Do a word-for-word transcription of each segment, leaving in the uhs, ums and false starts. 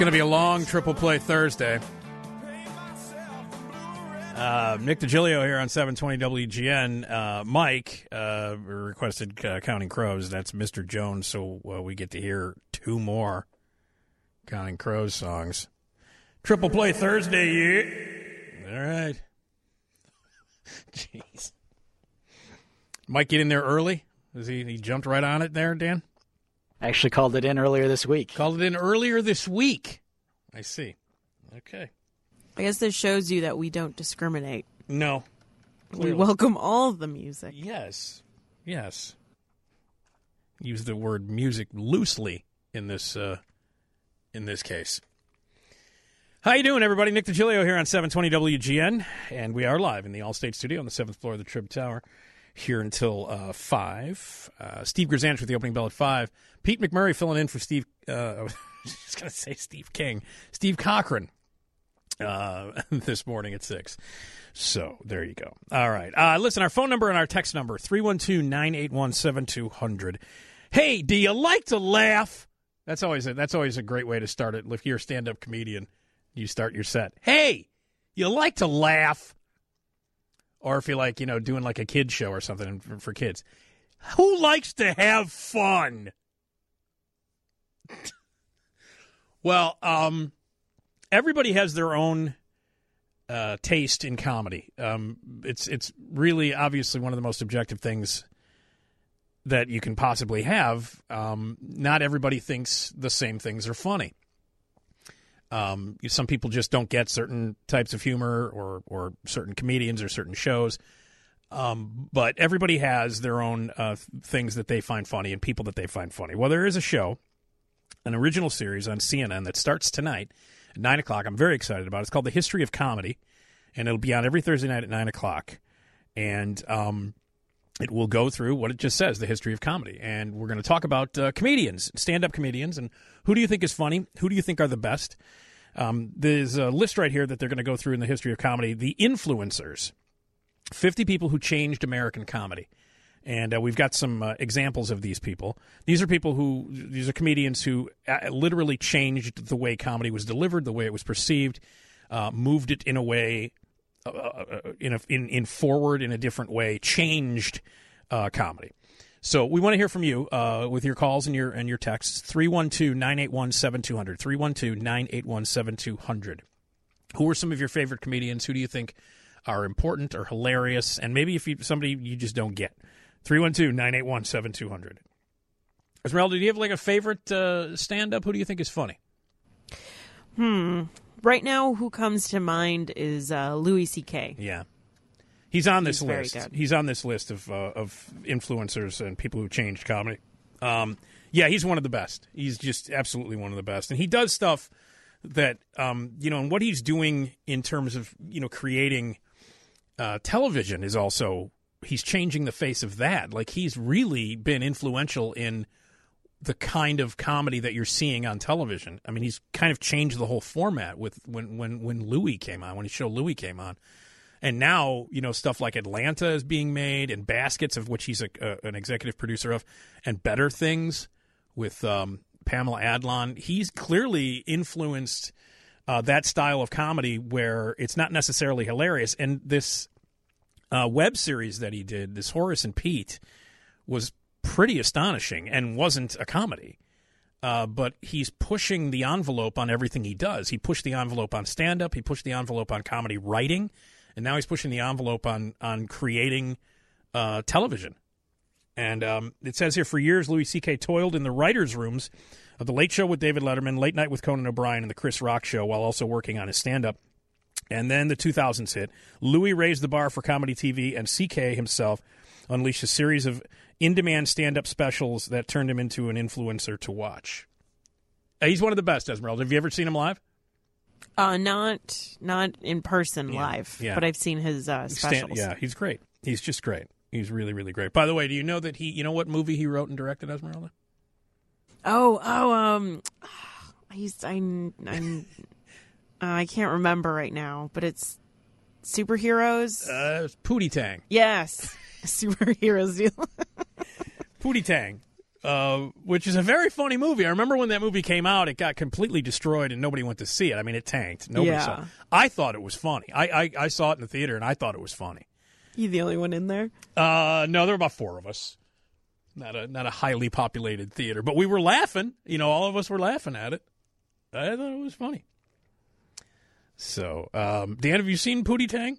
going to be a long triple play Thursday. Uh, Nick DiGilio here on seven twenty W G N. Uh, Mike uh, requested uh, Counting Crows. That's Mister Jones, so uh, we get to hear two more Counting Crows songs. Triple play Thursday, yeah. All right. Jeez. Mike get in there early? Is he, he jumped right on it there, Dan? I actually called it in earlier this week. Called it in earlier this week. I see. Okay. I guess this shows you that we don't discriminate. No. We welcome all of the music. Yes. Yes. Use the word music loosely in this uh, in this case. How you doing, everybody? Nick DiGilio here on seven twenty W G N, and we are live in the Allstate studio on the seventh floor of the Trib Tower here until uh, five. Uh, Steve Grzanich with the opening bell at five. Pete McMurray filling in for Steve, uh, I was just going to say Steve King. Steve Cochran uh, this morning at six. So there you go. All right. Uh, listen, our phone number and our text number, three one two, nine eight one, seven two zero zero. Hey, do you like to laugh? That's always a, that's always a great way to start it. If you're a stand-up comedian, you start your set. Hey, you like to laugh? Or if you're like, you know, doing like a kid's show or something for, for kids. Who likes to have fun? Well, um, everybody has their own uh, taste in comedy. Um, it's it's really obviously one of the most objective things that you can possibly have. Um, not everybody thinks the same things are funny. Um, some people just don't get certain types of humor or, or certain comedians or certain shows. Um, but everybody has their own uh, things that they find funny and people that they find funny. Well, there is a show, an original series on C N N that starts tonight at nine o'clock. I'm very excited about it. It's called The History of Comedy, and it'll be on every Thursday night at nine o'clock. And um, it will go through what it just says, the history of comedy. And we're going to talk about uh, comedians, stand-up comedians, and who do you think is funny? Who do you think are the best? Um, there's a list right here that they're going to go through in the history of comedy. The influencers, fifty people who changed American comedy. And uh, we've got some uh, examples of these people. These are people who, these are comedians who uh, literally changed the way comedy was delivered, the way it was perceived, uh, moved it in a way, uh, uh, in, a, in, in forward in a different way, changed uh, comedy. So we want to hear from you uh, with your calls and your and your texts. three one two, nine eight one, seven two zero zero. three one two, nine eight one, seven two zero zero. Who are some of your favorite comedians? Who do you think are important or hilarious? And maybe if you somebody you just don't get. three one two, nine eight one, seven two zero zero. Esmeralda, do you have like a favorite uh, stand-up? Who do you think is funny? Hmm. Right now, who comes to mind is uh, Louis C K. Yeah. He's on this He's very list. good. He's on this list of uh, of influencers and people who changed comedy. Um, yeah, he's one of the best. He's just absolutely one of the best. And he does stuff that, um, you know, and what he's doing in terms of, you know, creating uh, television is also, he's changing the face of that. Like, he's really been influential in the kind of comedy that you're seeing on television. I mean, he's kind of changed the whole format with when, when, when Louis came on, when his show Louis came on. And now, you know, stuff like Atlanta is being made, and Baskets, of which he's a, a, an executive producer of, and Better Things with um, Pamela Adlon. He's clearly influenced uh, that style of comedy where it's not necessarily hilarious. And this uh, web series that he did, this Horace and Pete, was pretty astonishing and wasn't a comedy. Uh, but he's pushing the envelope on everything he does. He pushed the envelope on stand-up. He pushed the envelope on comedy writing. And now he's pushing the envelope on on creating uh, television. And um, it says here, for years, Louis C K toiled in the writers' rooms of The Late Show with David Letterman, Late Night with Conan O'Brien, and The Chris Rock Show, while also working on his stand-up. And then the two thousands hit. Louis raised the bar for comedy T V, and C K himself unleashed a series of in-demand stand-up specials that turned him into an influencer to watch. Uh, he's one of the best, Esmeralda. Have you ever seen him live? Uh, not not in person Yeah, live, yeah. but I've seen his uh, specials. Stand, yeah, he's great. He's just great. He's really, really great. By the way, do you know that he, you know what movie he wrote and directed, Esmeralda? Oh, oh, um, he's, I'm, I'm, uh, I can't remember right now, but it's superheroes. Uh, it's Pootie Tang. Yes, superheroes deal. Pootie Tang. uh, which is a very funny movie. I remember when that movie came out, it got completely destroyed and nobody went to see it. I mean, it tanked. Nobody Yeah. saw it. I thought it was funny. I, I, I saw it in the theater, and I thought it was funny. You the only one in there? Uh, no, there were about four of us. Not a not a highly populated theater, but we were laughing. You know, all of us were laughing at it. I thought it was funny. So, um, Dan, have you seen Pootie Tang?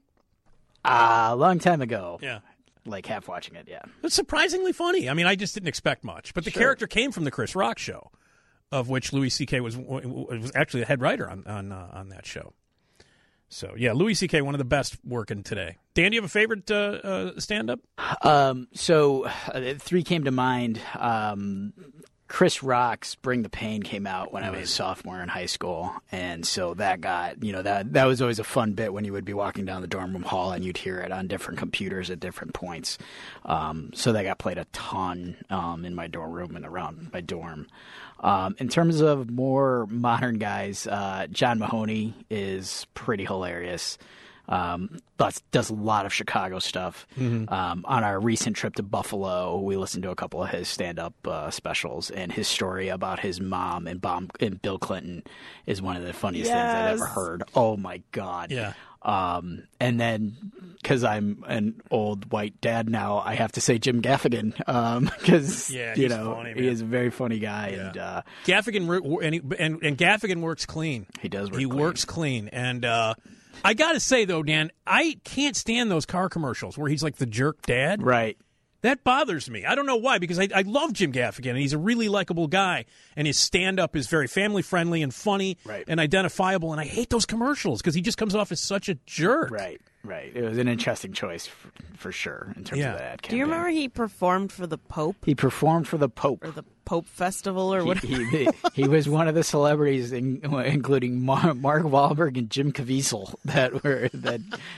Uh, a long time ago. Yeah. Like half watching it, yeah. It's surprisingly funny. I mean, I just didn't expect much. But the Sure. character came from the Chris Rock show, of which Louis C K was was actually the head writer on on uh, on that show. So, yeah, Louis C K, one of the best working today. Dan, do you have a favorite uh, uh, stand-up? Um, so uh, three came to mind. Um, Chris Rock's Bring the Pain came out when I was a sophomore in high school, and so that got, you know, that that was always a fun bit when you would be walking down the dorm room hall and you'd hear it on different computers at different points. Um, so that got played a ton um, in my dorm room and around my dorm. Um, in terms of more modern guys, uh, John Mahoney is pretty hilarious. Um, does, does a lot of Chicago stuff. Mm-hmm. Um, on our recent trip to Buffalo, we listened to a couple of his stand-up uh, specials, and his story about his mom and, Bomb, and Bill Clinton is one of the funniest Yes. things I've ever heard. Oh, my God. Yeah. Um, and then, because I'm an old white dad now, I have to say Jim Gaffigan, because, Yeah, you he's know, funny, he man. is a very funny guy, Yeah. and uh, Gaffigan wor- and, he, and and Gaffigan works clean. he does work He clean. works clean, and uh, I gotta say though, Dan, I can't stand those car commercials where he's like the jerk dad. Right. That bothers me. I don't know why, because I, I love Jim Gaffigan, and he's a really likable guy, and his stand-up is very family-friendly and funny Right. and identifiable, and I hate those commercials because he just comes off as such a jerk. Right, right. It was an interesting choice for, for sure in terms Yeah. of that. Do you remember he performed for the Pope He performed for the Pope. or the Pope Festival or He, whatever? he, he was one of the celebrities, in, including Mar- Mark Wahlberg and Jim Caviezel, that were that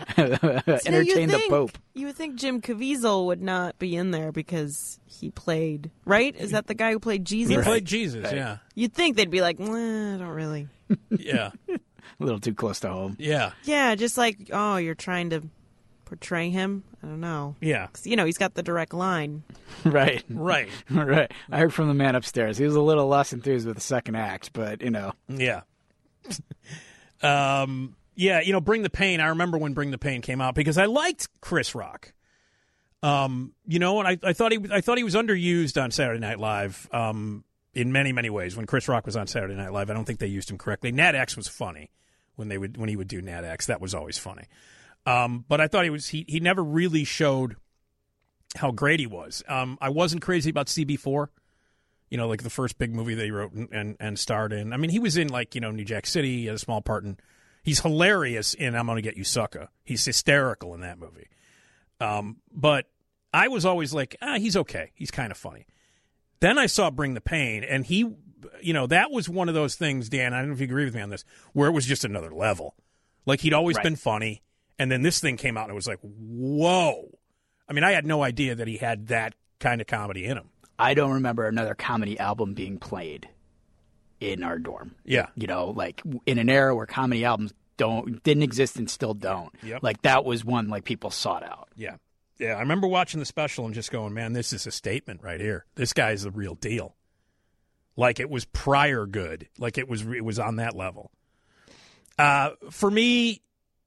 So you entertained the think- Pope. You would think Jim Caviezel would not be in there because he played, right? Is that the guy who played Jesus? He Right. played Jesus, Right. yeah. You'd think they'd be like, "Nah, I don't really. Yeah. A little too close to home. Yeah. Yeah, just like, oh, you're trying to portray him? I don't know. Yeah. 'Cause, you know, he's got the direct line. Right, Right. right. I heard from the man upstairs. He was a little less enthused with the second act, but, you know. Yeah. um, yeah, you know, Bring the Pain. I remember when Bring the Pain came out because I liked Chris Rock. Um, you know, and I, I thought he I thought he was underused on Saturday Night Live um, in many, many ways. When Chris Rock was on Saturday Night Live, I don't think they used him correctly. Nat X was funny when they would when he would do Nat X. That was always funny. Um, but I thought he was he he never really showed how great he was. Um, I wasn't crazy about C B four. You know, like the first big movie they wrote and, and, and starred in. I mean, he was in, like, you know, New Jack City. He had a small part in. He's hilarious in I'm Gonna Get You Sucker. He's hysterical in that movie. Um, but I was always like, ah, he's okay. He's kind of funny. Then I saw Bring the Pain, and he, you know, that was one of those things, Dan, I don't know if you agree with me on this, where it was just another level. Like, he'd always Right. been funny, and then this thing came out, and it was like, whoa. I mean, I had no idea that he had that kind of comedy in him. I don't remember another comedy album being played in our dorm. Yeah. You know, like in an era where comedy albums don't didn't exist and still don't. Yep. Like that was one like people sought out. Yeah. Yeah, I remember watching the special and just going, man, this is a statement right here. This guy's the real deal. Like it was prior good. Like it was it was on that level. Uh, for me,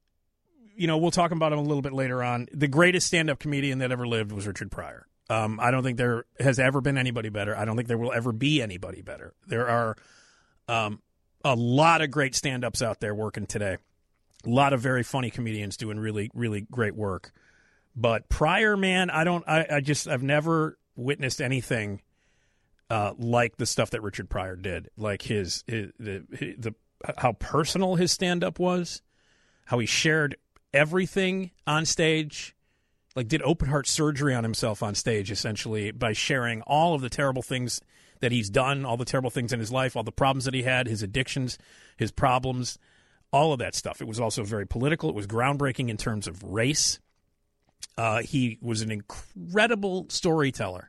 you know, we'll talk about him a little bit later on. The greatest stand-up comedian that ever lived was Richard Pryor. Um, I don't think there has ever been anybody better. I don't think there will ever be anybody better. There are um, a lot of great stand-ups out there working today. A lot of very funny comedians doing really, really great work. But Pryor, man, I don't. I, I just I've never witnessed anything uh, like the stuff that Richard Pryor did. Like his, his the his, the how personal his stand-up was, how he shared everything on stage. Like did open heart surgery on himself on stage, essentially, by sharing all of the terrible things that he's done, all the terrible things in his life, all the problems that he had, his addictions, his problems, all of that stuff. It was also very political. It was groundbreaking in terms of race. Uh, he was an incredible storyteller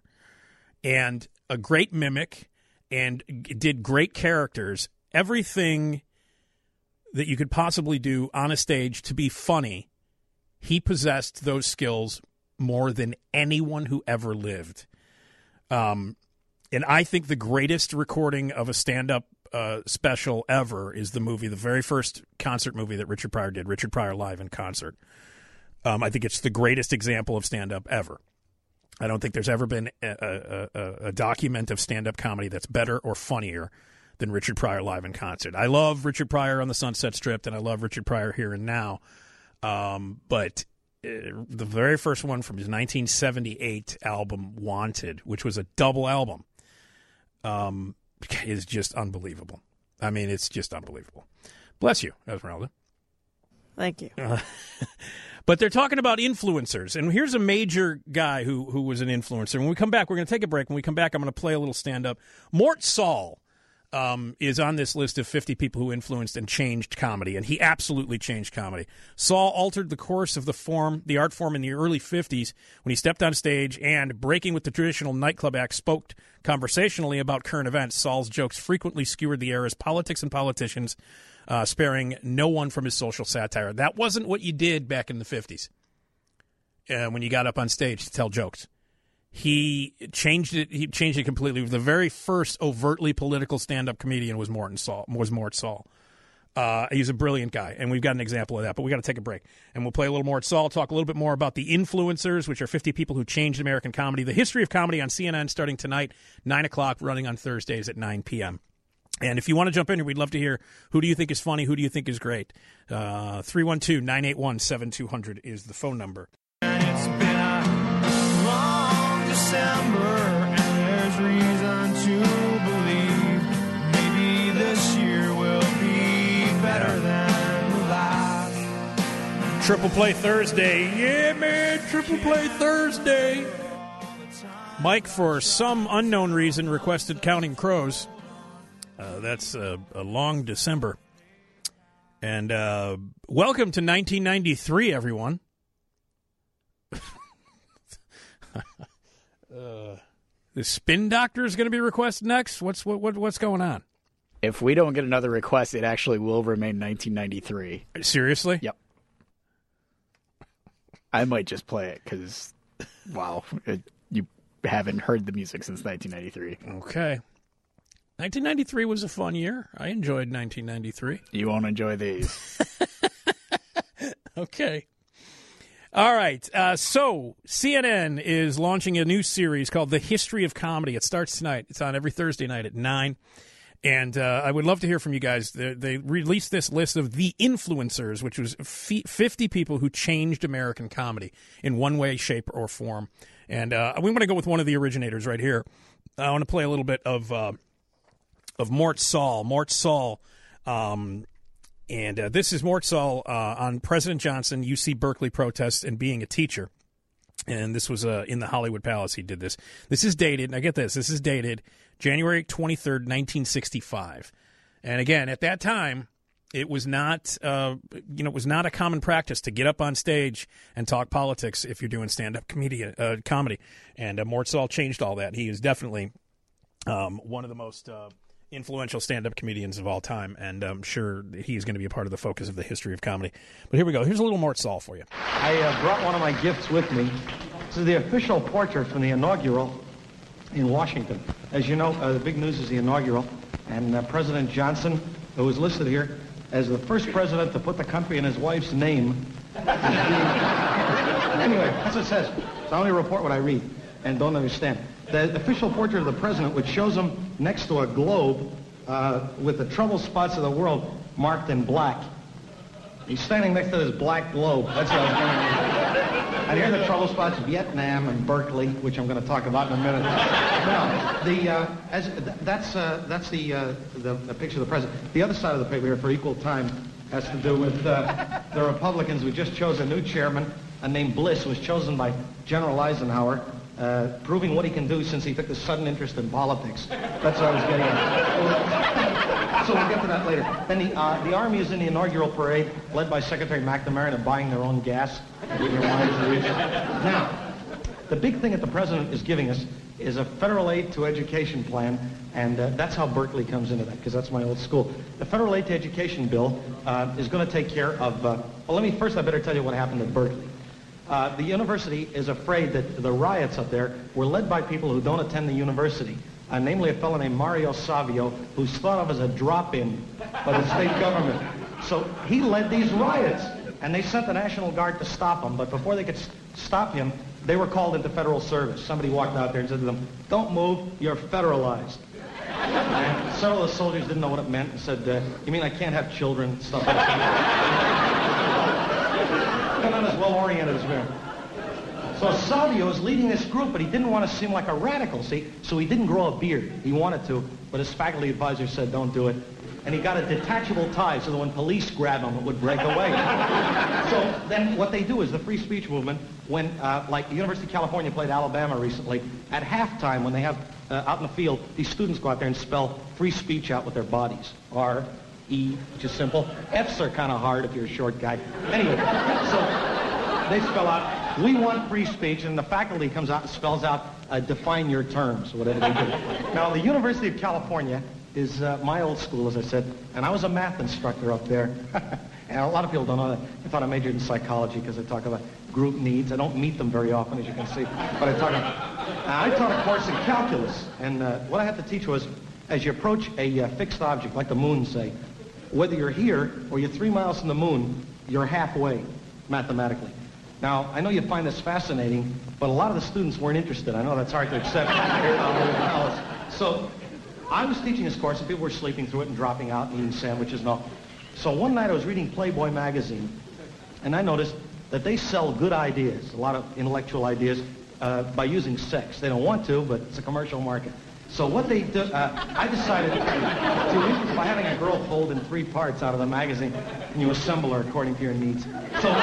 and a great mimic and g- did great characters. Everything that you could possibly do on a stage to be funny, he possessed those skills more than anyone who ever lived. Um, and I think the greatest recording of a stand-up uh, special ever is the movie, the very first concert movie that Richard Pryor did, Richard Pryor Live in Concert. Um, I think it's the greatest example of stand-up ever. I don't think there's ever been a, a, a, a document of stand-up comedy that's better or funnier than Richard Pryor Live in Concert. I love Richard Pryor on the Sunset Strip, and I love Richard Pryor Here and Now. Um, but uh, the very first one from his nineteen seventy-eight album, Wanted, which was a double album, um, is just unbelievable. I mean, it's just unbelievable. Bless you, Esmeralda. Thank you. Uh, but they're talking about influencers, and here's a major guy who who was an influencer. When we come back, we're going to take a break. When we come back, I'm going to play a little stand-up. Mort Sahl um, is on this list of fifty people who influenced and changed comedy, and he absolutely changed comedy. Sahl altered the course of the form, the art form in the early fifties when he stepped on stage and, breaking with the traditional nightclub act, spoke conversationally about current events. Sahl's jokes frequently skewered the era's politics and politicians, Uh, sparing no one from his social satire. That wasn't what you did back in the fifties uh, when you got up on stage to tell jokes. He changed it. He changed it completely. The very first overtly political stand-up comedian was Morton Sahl. Was Mort Sahl. Uh, he's a brilliant guy, and we've got an example of that. But we got to take a break, and we'll play a little Mort Sahl. Talk a little bit more about the influencers, which are fifty people who changed American comedy. The history of comedy on C N N starting tonight, nine o'clock, running on Thursdays at nine p.m. And if you want to jump in here, we'd love to hear who do you think is funny, who do you think is great. Uh, three one two, nine eight one, seven two zero zero is the phone number. It's been a long December, and there's reason to believe maybe this year will be better than the last. Triple Play Thursday. Yeah, man, Triple Play Thursday. Mike, for some unknown reason, requested Counting Crows. Uh, that's uh, a long December. And uh, welcome to nineteen ninety-three, everyone. uh, the Spin Doctor is going to be requested next? What's what, what what's going on? If we don't get another request, it actually will remain nineteen ninety-three. Seriously? Yep. I might just play it because, wow, it, you haven't heard the music since nineteen ninety-three. Okay. nineteen ninety-three was a fun year. I enjoyed nineteen ninety-three. You won't enjoy these. Okay. All right. Uh, so C N N is launching a new series called The History of Comedy. It starts tonight. It's on every Thursday night at nine. And uh, I would love to hear from you guys. They, they released this list of the influencers, which was fifty people who changed American comedy in one way, shape, or form. And uh, we want to go with one of the originators right here. I want to play a little bit of... Uh, of Mort Sahl. Mort Sahl, um, and uh, this is Mort Sahl uh, on President Johnson, U C Berkeley protests, and being a teacher. And this was uh, in the Hollywood Palace. He did this. This is dated, now get this, this is dated January twenty-third, nineteen sixty-five. And again, at that time, it was not, uh, you know, it was not a common practice to get up on stage and talk politics if you're doing stand-up comedy. Uh, comedy. And uh, Mort Sahl changed all that. He is definitely um, one of the most... Uh, influential stand-up comedians of all time, and I'm sure he's going to be a part of the focus of the history of comedy. But here we go. Here's a little Mort Sahl for you. I uh, brought one of my gifts with me. This is the official portrait from the inaugural in Washington. As you know, uh, the big news is the inaugural, and uh, President Johnson, who was listed here as the first president to put the country in his wife's name. Anyway, that's what it says. So I only report what I read and don't understand. The official portrait of the president, which shows him next to a globe uh, with the trouble spots of the world marked in black. He's standing next to this black globe. That's what I was going to And here are the trouble spots, Vietnam and Berkeley, which I'm going to talk about in a minute. Now, the, uh, as, th- that's, uh, that's the, uh, the, the picture of the president. The other side of the paper here, for equal time, has to do with uh, the Republicans. We just chose a new chairman, a named Bliss, who was chosen by General Eisenhower. Uh, proving what he can do since he took this sudden interest in politics. That's what I was getting at. So we'll get to that later. Then the, uh, the Army is in the inaugural parade, led by Secretary McNamara, and buying their own gas. Now, the big thing that the president is giving us is a federal aid to education plan, and uh, that's how Berkeley comes into that, because that's my old school. The federal aid to education bill uh, is going to take care of... Uh, well, let me first, I better tell you what happened at Berkeley. Uh, the university is afraid that the riots up there were led by people who don't attend the university. uh, namely a fellow named Mario Savio, who's thought of as a drop-in by the state government. So he led these riots, and they sent the National Guard to stop him, but before they could s- stop him, they were called into federal service. Somebody walked out there and said to them, "Don't move, you're federalized." And several of the soldiers didn't know what it meant and said, uh, "You mean I can't have children?" Stuff like that. They're not as well-oriented as me. So Savio was leading this group, but he didn't want to seem like a radical, see? So he didn't grow a beard. He wanted to, but his faculty advisor said, "Don't do it." And he got a detachable tie so that when police grab him, it would break away. So then what they do is the free speech movement, when, uh, like the University of California played Alabama recently, at halftime when they have, uh, out in the field, these students go out there and spell free speech out with their bodies. R, E, which is simple. F's are kind of hard if you're a short guy. Anyway, so they spell out, "We want free speech," and the faculty comes out and spells out, uh, "Define your terms," whatever they do. Now, the University of California is uh, my old school, as I said, and I was a math instructor up there. And a lot of people don't know that. I thought I majored in psychology because I talk about group needs. I don't meet them very often, as you can see, but I talk about... Uh, I taught a course in calculus, and uh, what I had to teach was, as you approach a uh, fixed object, like the moon, say, whether you're here or you're three miles from the moon, you're halfway, mathematically. Now, I know you find this fascinating, but a lot of the students weren't interested. I know that's hard to accept. So I was teaching this course, and people were sleeping through it and dropping out and eating sandwiches and all. So one night I was reading Playboy magazine, and I noticed that they sell good ideas, a lot of intellectual ideas, uh, by using sex. They don't want to, but it's a commercial market. So what they do, uh, I decided to, by having a girl fold in three parts out of the magazine, and you assemble her according to your needs. So,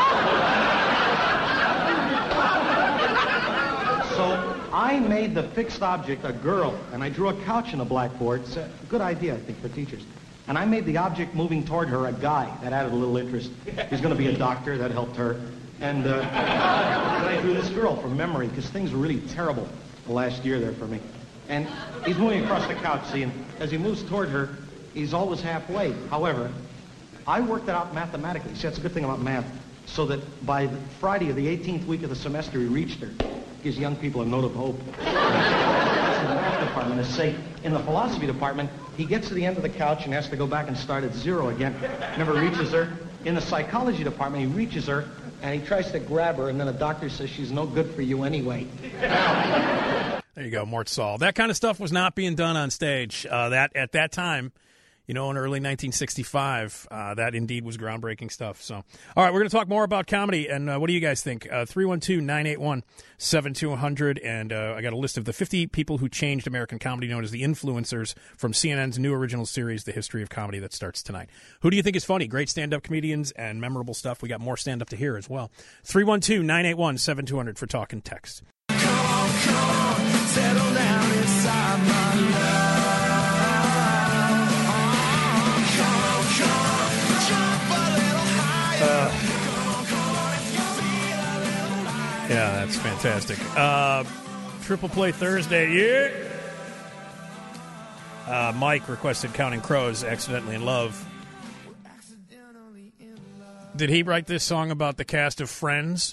so I made the fixed object a girl, and I drew a couch in the blackboard. It's a good idea, I think, for teachers. And I made the object moving toward her a guy. That added a little interest. He's going to be a doctor. That helped her. And uh, then I drew this girl from memory, because things were really terrible the last year there for me. And he's moving across the couch, see, and as he moves toward her, he's always halfway. However, I worked it out mathematically. See, that's a good thing about math. So that by the Friday of the eighteenth week of the semester, he reached her. Gives young people a note of hope. That's in the math department. As say, in the philosophy department, he gets to the end of the couch and has to go back and start at zero again. Never reaches her. In the psychology department, he reaches her, and he tries to grab her, and then the doctor says she's no good for you anyway. There you go, Mort Saul. That kind of stuff was not being done on stage. Uh, that at that time, you know, in early nineteen sixty-five, uh, that indeed was groundbreaking stuff. So, all right, we're going to talk more about comedy, and uh, what do you guys think? Uh, three one two, nine eight one, seven two zero zero, and uh, I got a list of the fifty people who changed American comedy, known as the influencers, from C N N's new original series, The History of Comedy, that starts tonight. Who do you think is funny? Great stand-up comedians and memorable stuff. We got more stand-up to hear as well. three one two, nine eight one, seven two zero zero for talk and text. Come on, come on, settle down inside my love. Yeah, that's fantastic. Uh, Triple Play Thursday, yeah. Uh, Mike requested Counting Crows, Accidentally in Love. Did he write this song about the cast of Friends?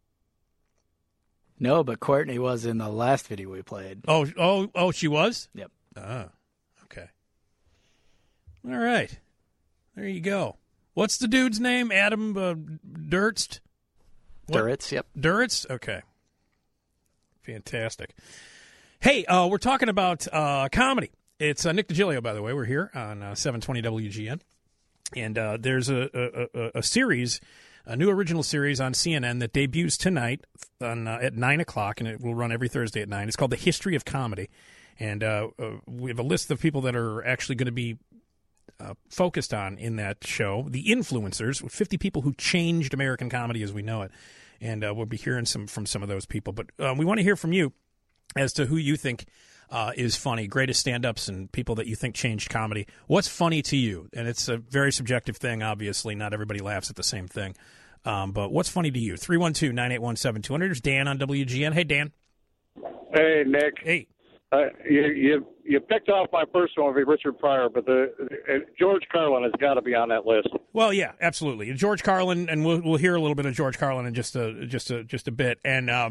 No, but Courtney was in the last video we played. Oh, oh, oh, she was? Yep. Ah, okay. All right. There you go. What's the dude's name? Adam uh, Duritz? What? Duritz, yep. Duritz? Okay. Fantastic. Hey, uh, we're talking about uh, comedy. It's uh, Nick DiGilio, by the way. We're here on uh, seven twenty W G N. And uh, there's a, a, a series, a new original series on C N N that debuts tonight on, uh, at nine o'clock, and it will run every Thursday at nine. It's called The History of Comedy. And uh, uh, we have a list of people that are actually going to be uh, focused on in that show, the influencers, with fifty people who changed American comedy as we know it. And uh, we'll be hearing some from some of those people. But uh, we want to hear from you as to who you think uh, is funny, greatest stand-ups and people that you think changed comedy. What's funny to you? And it's a very subjective thing, obviously. Not everybody laughs at the same thing. Um, but what's funny to you? three one two, nine eight one, seven two zero zero. There's Dan on W G N. Hey, Dan. Hey, Nick. Hey. Uh, you, you you picked off my first one, Richard Pryor, but the uh, George Carlin has got to be on that list. Well, yeah, absolutely. George Carlin, and we'll we'll hear a little bit of George Carlin in just a just a just a bit. And um,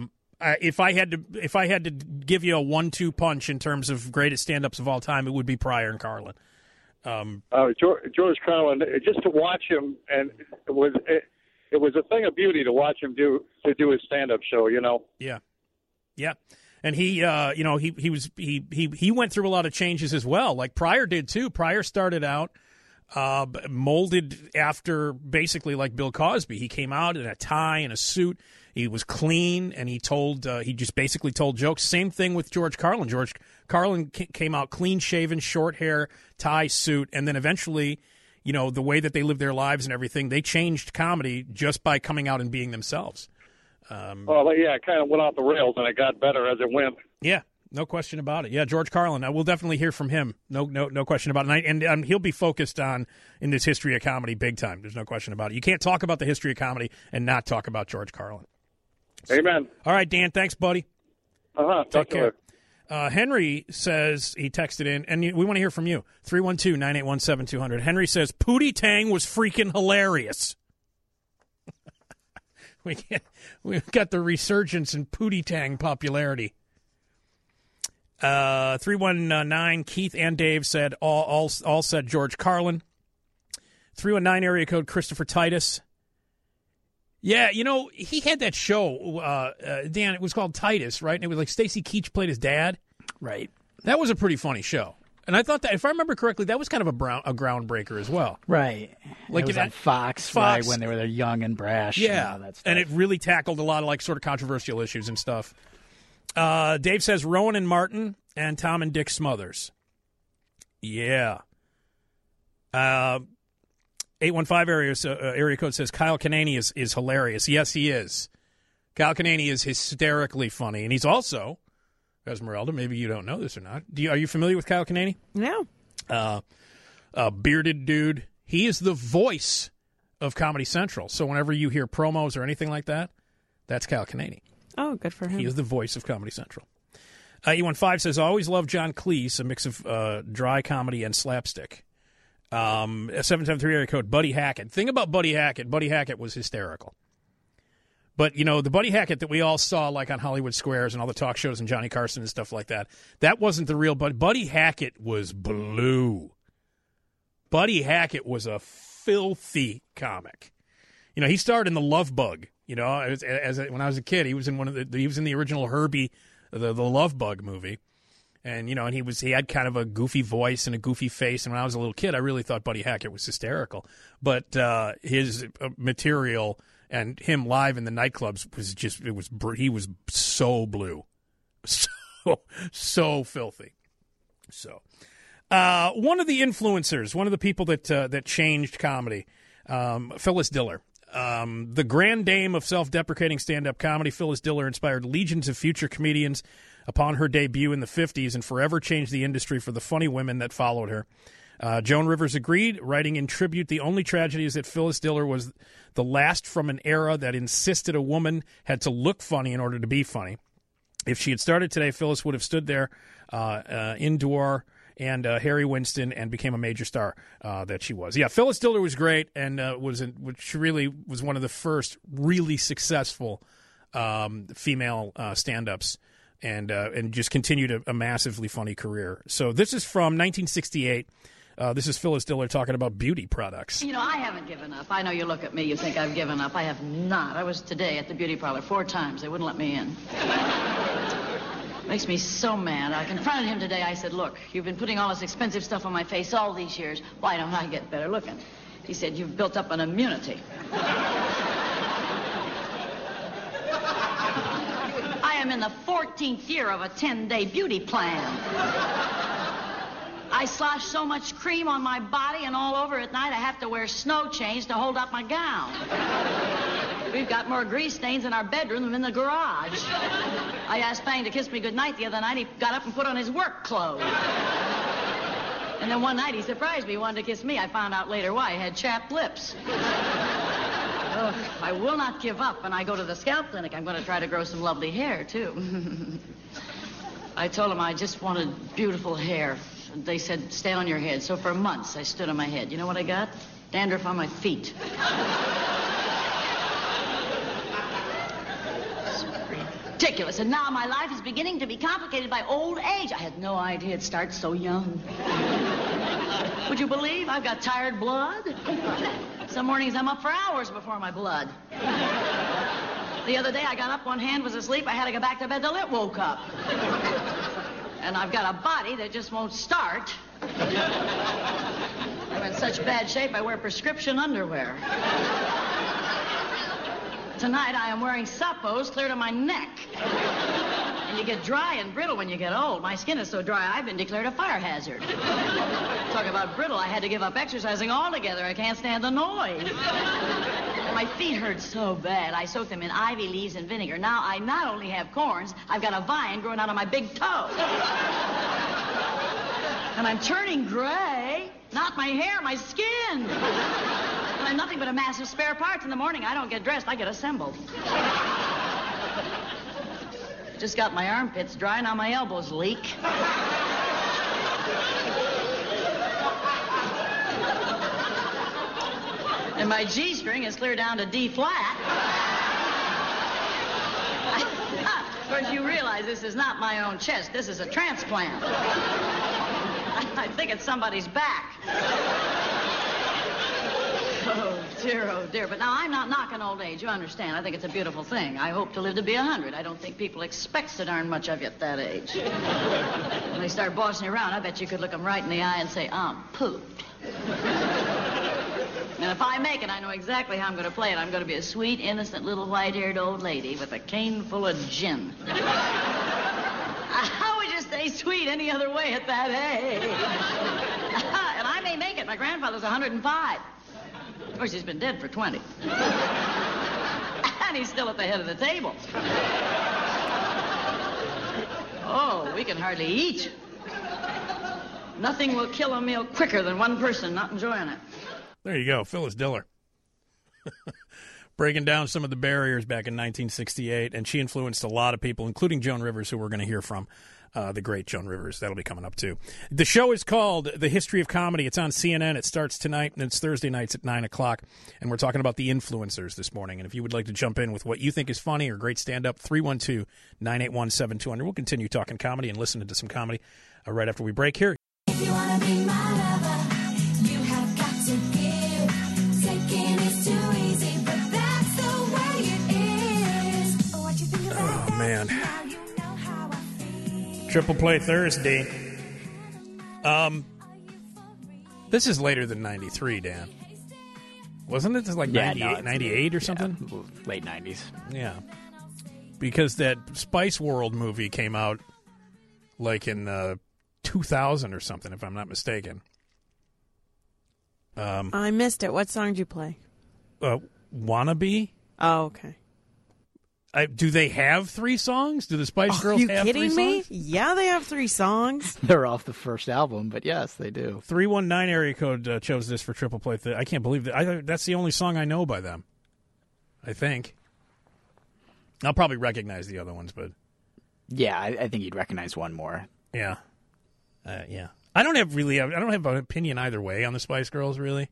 uh, if I had to if I had to give you a one two punch in terms of greatest stand-ups of all time, it would be Pryor and Carlin. Um, uh, George, George Carlin, just to watch him, and it was it, it was a thing of beauty to watch him do to do his stand-up show. You know. Yeah, yeah, and he, uh, you know, he he was he he he went through a lot of changes as well, like Pryor did too. Pryor started out uh, molded after basically like Bill Cosby. He came out in a tie and a suit. He was clean, and he told uh, he just basically told jokes. Same thing with George Carlin. George Carlin came out clean-shaven, short hair, tie, suit, and then eventually, you know, the way that they lived their lives and everything, they changed comedy just by coming out and being themselves. Um, well, yeah, it kind of went off the rails, and it got better as it went. Yeah, no question about it. Yeah, George Carlin. I will definitely hear from him. No, no, no question about it. And, I, and um, he'll be focused on in this history of comedy big time. There's no question about it. You can't talk about the history of comedy and not talk about George Carlin. Amen. All right, Dan. Thanks, buddy. Uh-huh. Take care. Uh, Henry says, he texted in, and we want to hear from you. three one two, nine eight one, seven two zero zero. Henry says, Pootie Tang was freaking hilarious. we get, We've got the resurgence in Pootie Tang popularity. Uh, three one nine, Keith and Dave said, all, all, all said George Carlin. three one nine, area code Christopher Titus. Yeah, you know, he had that show, uh, uh, Dan, it was called Titus, right? And it was like Stacy Keach played his dad. Right. That was a pretty funny show. And I thought that, if I remember correctly, that was kind of a, brown, a groundbreaker as well. Right. Like it was it, on Fox, Fox. Right, when they were young and brash. Yeah, and, all that stuff. And it really tackled a lot of like sort of controversial issues and stuff. Uh, Dave says Rowan and Martin and Tom and Dick Smothers. Yeah. Uh, eight one five area, uh, area code says Kyle Kinane is, is hilarious. Yes, he is. Kyle Kinane is hysterically funny. And he's also, Esmeralda, maybe you don't know this or not. Do you, are you familiar with Kyle Kinane? No. Uh, a bearded dude. He is the voice of Comedy Central. So whenever you hear promos or anything like that, that's Kyle Kinane. Oh, good for him. He is the voice of Comedy Central. Uh, E one five says, I always loved John Cleese, a mix of uh, dry comedy and slapstick. Um, seven seven three area code, Buddy Hackett. Thing about Buddy Hackett, Buddy Hackett was hysterical. But, you know, the Buddy Hackett that we all saw, like on Hollywood Squares and all the talk shows and Johnny Carson and stuff like that, that wasn't the real Buddy. Buddy Hackett was blue. Buddy Hackett was a filthy comic. You know, he starred in The Love Bug. You know, as, as when I was a kid, he was in one of the he was in the original Herbie, the the Love Bug movie. And, you know, and he was he had kind of a goofy voice and a goofy face. And when I was a little kid, I really thought Buddy Hackett was hysterical. But uh, his material and him live in the nightclubs was just, it was, he was so blue. So, so filthy. So, uh, one of the influencers, one of the people that, uh, that changed comedy, um, Phyllis Diller. Um, the grand dame of self-deprecating stand-up comedy, Phyllis Diller inspired legions of future comedians upon her debut in the fifties and forever changed the industry for the funny women that followed her. Uh, Joan Rivers agreed, writing in tribute, the only tragedy is that Phyllis Diller was the last from an era that insisted a woman had to look funny in order to be funny. If she had started today, Phyllis would have stood there uh, uh, indoor and uh, Harry Winston and became a major star uh, that she was. Yeah, Phyllis Diller was great and uh, was in, which really was one of the first really successful um, female uh, stand-ups. And uh, and just continued a, a massively funny career. So this is from nineteen sixty-eight. Uh, this is Phyllis Diller talking about beauty products. You know, I haven't given up. I know you look at me, you think I've given up. I have not. I was today at the beauty parlor four times. They wouldn't let me in. Makes me so mad. I confronted him today. I said, look, you've been putting all this expensive stuff on my face all these years. Why don't I get better looking? He said, you've built up an immunity. I am in the fourteenth year of a ten-day beauty plan. I slosh so much cream on my body and all over at night I have to wear snow chains to hold up my gown. We've got more grease stains in our bedroom than in the garage. I asked Fang to kiss me goodnight the other night. He got up and put on his work clothes. And then one night he surprised me. He wanted to kiss me. I found out later why. He had chapped lips. Ugh, I will not give up. When I go to the scalp clinic, I'm going to try to grow some lovely hair, too. I told them I just wanted beautiful hair. They said, stand on your head. So for months, I stood on my head. You know what I got? Dandruff on my feet. ridiculous. And now my life is beginning to be complicated by old age. I had no idea it starts so young. Would you believe I've got tired blood? Some mornings I'm up for hours before my blood. The other day I got up, one hand was asleep, I had to go back to bed till it woke up. And I've got a body that just won't start. I'm in such bad shape I wear prescription underwear. Tonight I am wearing suppos clear to my neck. And you get dry and brittle when you get old. My skin is so dry I've been declared a fire hazard. Talk about brittle, I had to give up exercising altogether. I can't stand the noise. And my feet hurt so bad, I soaked them in ivy leaves and vinegar. Now I not only have corns, I've got a vine growing out of my big toe. And I'm turning gray. Not my hair, my skin. And I'm nothing but a mass of spare parts. In the morning, I don't get dressed, I get assembled. Just got my armpits dry, now my elbows leak. And my G-string is clear down to D flat. Of course, you realize this is not my own chest. This is a transplant. I think it's somebody's back. Oh, dear, oh, dear. But now, I'm not knocking old age. You understand. I think it's a beautiful thing. I hope to live to be a hundred. I don't think people expect so darn much of you at that age. When they start bossing you around, I bet you could look them right in the eye and say, I'm pooped. And if I make it, I know exactly how I'm going to play it. I'm going to be a sweet, innocent, little white-haired old lady with a cane full of gin. How would you stay sweet any other way at that age? And I may make it. My grandfather's one hundred and five. Of course, he's been dead for twenty. And he's still at the head of the table. Oh, we can hardly eat. Nothing will kill a meal quicker than one person not enjoying it. There you go, Phyllis Diller. Breaking down some of the barriers back in nineteen sixty-eight, and she influenced a lot of people, including Joan Rivers, who we're going to hear from, uh, the great Joan Rivers. That'll be coming up, too. The show is called The History of Comedy. It's on C N N. It starts tonight, and it's Thursday nights at nine o'clock, and we're talking about the influencers this morning. And if you would like to jump in with what you think is funny or great stand-up, three one two, nine eight one, seven two zero zero. We'll continue talking comedy and listening to some comedy uh, right after we break here. If you want to be my lover, you have got to give. Taking is too easy, but that's the way it is. What you think about Oh, that? man. Now you know how I feel. Triple Play Thursday. Um, this is later than ninety-three, Dan. Wasn't it? It's like Yeah, ninety-eight, no, it's- ninety-eight or yeah, something? late nineties. Yeah. Because that Spice World movie came out like in uh, two thousand or something, if I'm not mistaken. Um, I missed it. What song did you play? uh, Wannabe? Oh, okay. I, do they have three songs? Do the Spice Are Girls you have kidding three me? songs? Yeah, they have three songs. They're off the first album, but yes, they do. three one nine area code uh, chose this for Triple Play. Th- I can't believe that. I, that's the only song I know by them, I think. I'll probably recognize the other ones, but Yeah, I, I think you'd recognize one more. yeah. Uh, yeah. I don't have really, I don't have an opinion either way on the Spice Girls, really.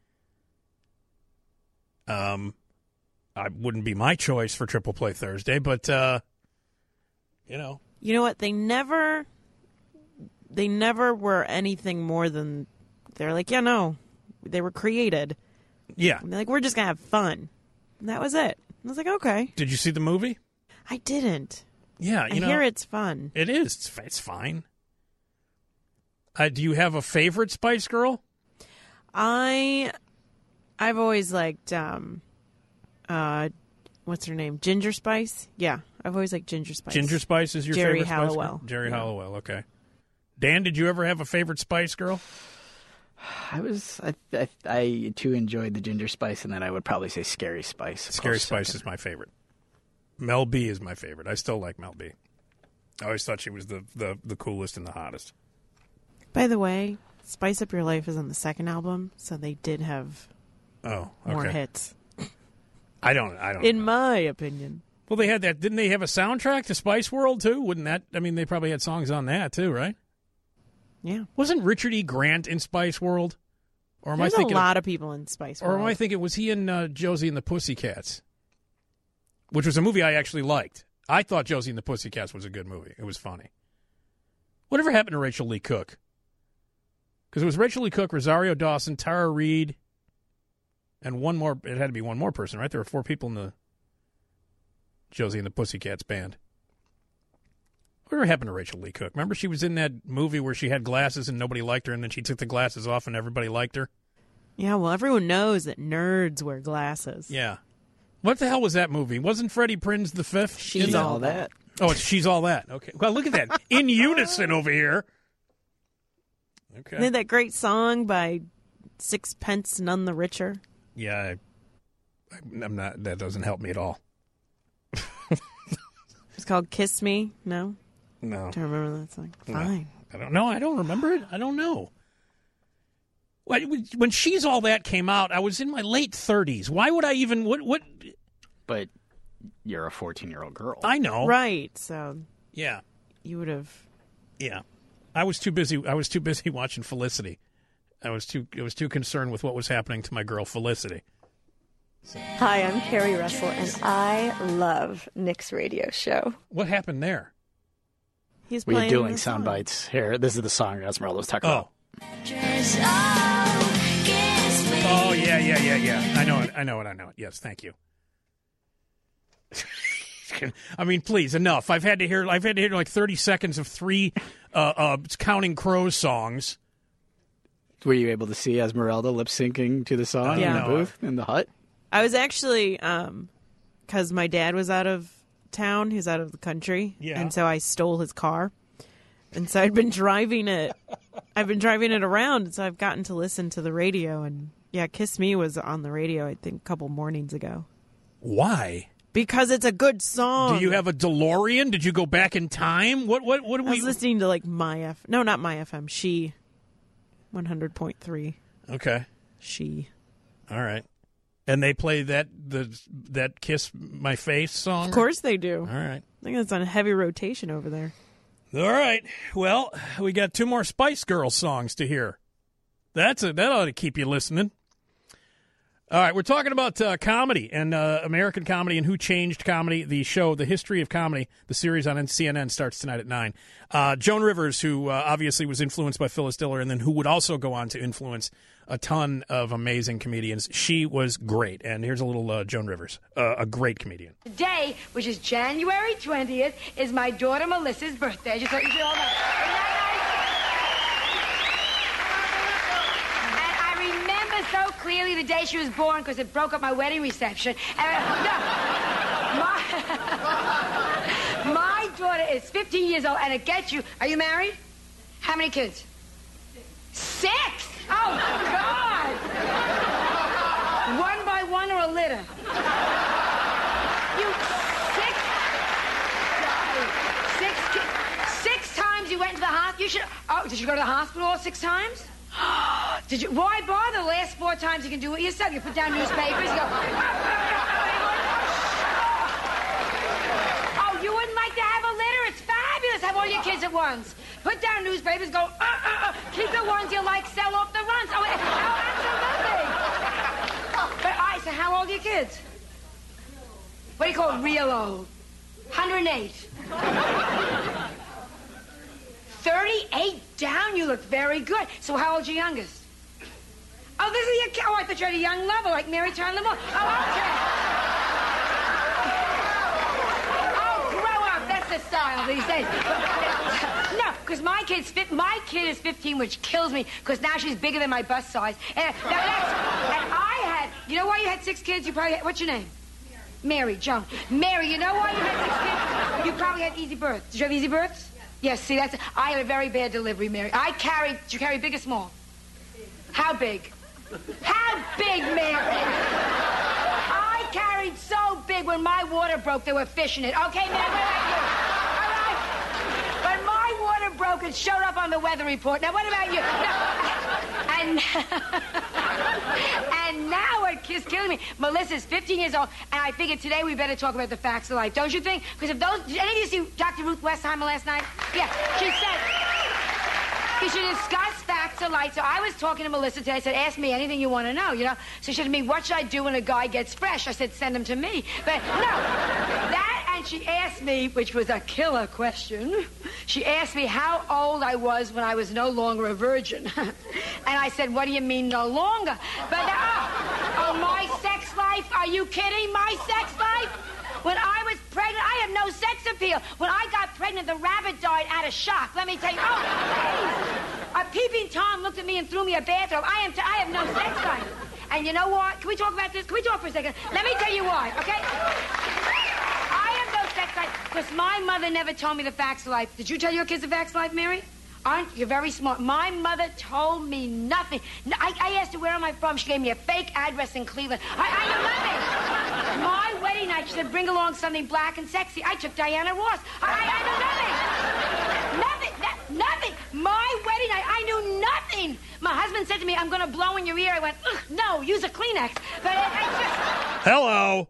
Um, I wouldn't be my choice for Triple Play Thursday, but, uh, you know. You know what? They never, they never were anything more than, they're like, yeah, no, they were created. Yeah. And they're like, we're just going to have fun. And that was it. I was like, okay. Did you see the movie? I didn't. Yeah, you I know. hear it's fun. It is. It's, it's fine. Uh, do you have a favorite Spice Girl? I, I've always liked, um, uh, what's her name? Ginger Spice? Yeah, I've always liked Ginger Spice. Ginger Spice is your Jerry favorite Spice Halliwell. Girl? Jerry Yeah. Halliwell, okay. Dan, did you ever have a favorite Spice Girl? I was I, I I too enjoyed the Ginger Spice, and then I would probably say Scary Spice. a Scary close Spice second. is my favorite. Mel B is my favorite. I still like Mel B. I always thought she was the, the, the coolest and the hottest. By the way, Spice Up Your Life is on the second album, so they did have Oh, okay. more hits, I don't. I don't. in know. my opinion. Well, they had that. Didn't they have a soundtrack to Spice World too? Wouldn't that? I mean, they probably had songs on that too, right? Yeah. Wasn't Richard E. Grant in Spice World? Or am There's I thinking? a lot of people in Spice Or World. am I thinking? Was he in uh, Josie and the Pussycats? Which was a movie I actually liked. I thought Josie and the Pussycats was a good movie. It was funny. Whatever happened to Rachel Lee Cook? Because it was Rachel Lee Cook, Rosario Dawson, Tara Reid, and one more. It had to be one more person, right? There were four people in the Josie and the Pussycats band. Whatever happened to Rachel Lee Cook? Remember she was in that movie where she had glasses and nobody liked her, and then she took the glasses off and everybody liked her? Yeah, well, everyone knows that nerds wear glasses. Yeah. What the hell was that movie? Wasn't Freddie Prinze the Fifth? She's She's all all that. Oh, it's She's All That. Okay. Well, look at that. In unison over here. Okay. They had that great song by Sixpence None the Richer. Yeah, I, I'm not. That doesn't help me at all. It's called Kiss Me. No? No. Don't remember that song. No. Fine. I don't know. I don't remember it. I don't know. When when She's All That came out, I was in my late thirties. Why would I even? What? What? But you're a fourteen-year-old girl. I know. Right. So Yeah. you would have. Yeah. I was too busy. I was too busy watching Felicity. I was too. I was too concerned with what was happening to my girl Felicity. Hi, I'm Carrie Russell, and I love Nick's radio show. What happened there? He's We're playing doing the sound song. bites here. This is the song Esmeralda was talking Oh. about. Oh yeah, yeah, yeah, yeah. I know it. I know it. I know it. Yes, thank you. I mean, please, enough. I've had to hear. I've had to hear like thirty seconds of three uh, uh, Counting Crows songs. Were you able to see Esmeralda lip syncing to the song Yeah. in the No. booth in the hut? I was actually, um, because my dad was out of town. He's out of the country. Yeah. And so I stole his car. And so I'd been driving it. I've been driving it around. And so I've gotten to listen to the radio. And yeah, Kiss Me was on the radio, I think, a couple mornings ago. Why? Because it's a good song. Do you have a DeLorean? Did you go back in time? What? What? What do I we? was listening to like My F. No, not My F M. She. one hundred point three. Okay. She. All right. And they play that the that Kiss My Face song? Of course they do. All right. I think that's on heavy rotation over there. All right. Well, we got two more Spice Girls songs to hear. That's a, that ought to keep you listening. All right, we're talking about uh, comedy and uh, American comedy and who changed comedy. The show, The History of Comedy, the series on C N N starts tonight at nine. Uh, Joan Rivers, who uh, obviously was influenced by Phyllis Diller and then who would also go on to influence a ton of amazing comedians. She was great. And here's a little uh, Joan Rivers, uh, a great comedian. Today, which is January twentieth, is my daughter Melissa's birthday. I just thought you should all know. Isn't that nice? And I remember so clearly the day she was born because it broke up my wedding reception. And, no, my, my daughter is fifteen years old, and it gets you. Are you married? How many kids? Six! Oh, God! One by one or a litter? You six... Six ki- Six times you went to the hospital? You should... Oh, did you go to the hospital all six times? Did you... Why bother? The last four times you can do it yourself. You put down newspapers, you go... Oh, you wouldn't like to have a litter? It's fabulous. Have all your kids at once. Put down newspapers, go, uh, uh, uh. Keep the ones you like, sell off the runs. Oh, oh absolutely. But, all right, so how old are your kids? What do you call real old? one hundred eight. thirty-eight down, you look very good. So how old's your youngest? Oh, this is your kid. Oh, I thought you had a young lover like Mary Tyler Moore. Oh, okay. Oh, grow up. That's the style these days. No, because my kid's fit. My kid is fifteen, which kills me because now she's bigger than my bust size. And, now that's, and I had. You know why you had six kids? You probably had, what's your name? Mary, Joan. Mary, you know why you had six kids? You probably had easy births. Did you have easy births? Yes, see, that's... I had a very bad delivery, Mary. I carried... Did you carry big or small? How big? How big, Mary? I carried so big when my water broke, there were fish in it. Okay, Mary, what about you? All right? When my water broke, it showed up on the weather report. Now, what about you? No. And... and now it is killing me. Melissa's fifteen years old, and I figured today we better talk about the facts of life. Don't you think? Because if those... Did any of you see Doctor Ruth Westheimer last night? Yeah, she said... You should discuss facts of life. So I was talking to Melissa today. I said, ask me anything you want to know, you know? So she said to me, what should I do when a guy gets fresh? I said, send him to me. But no, that and she asked me, which was a killer question, she asked me how old I was when I was no longer a virgin. And I said, what do you mean no longer? But, uh, oh, my sex life? Are you kidding? My sex life? When I was pregnant, I have no sex appeal. When I got pregnant, the rabbit died out of shock. Let me tell you. Oh, please. A peeping Tom looked at me and threw me a bathrobe. I am. T- I have no sex life. And you know what? Can we talk about this? Can we talk for a second? Let me tell you why, okay? I have no sex life because my mother never told me the facts of life. Did you tell your kids the facts of life, Mary? Aren't you very smart? My mother told me nothing. No, I, I asked her where am I from. She gave me a fake address in Cleveland. I, I knew nothing. My wedding night, she said, bring along something black and sexy. I took Diana Ross. I, I, I knew nothing. Nothing. No, nothing. My wedding night, I knew nothing. My husband said to me, I'm going to blow in your ear. I went, ugh, no, use a Kleenex. But it, it's just... Hello.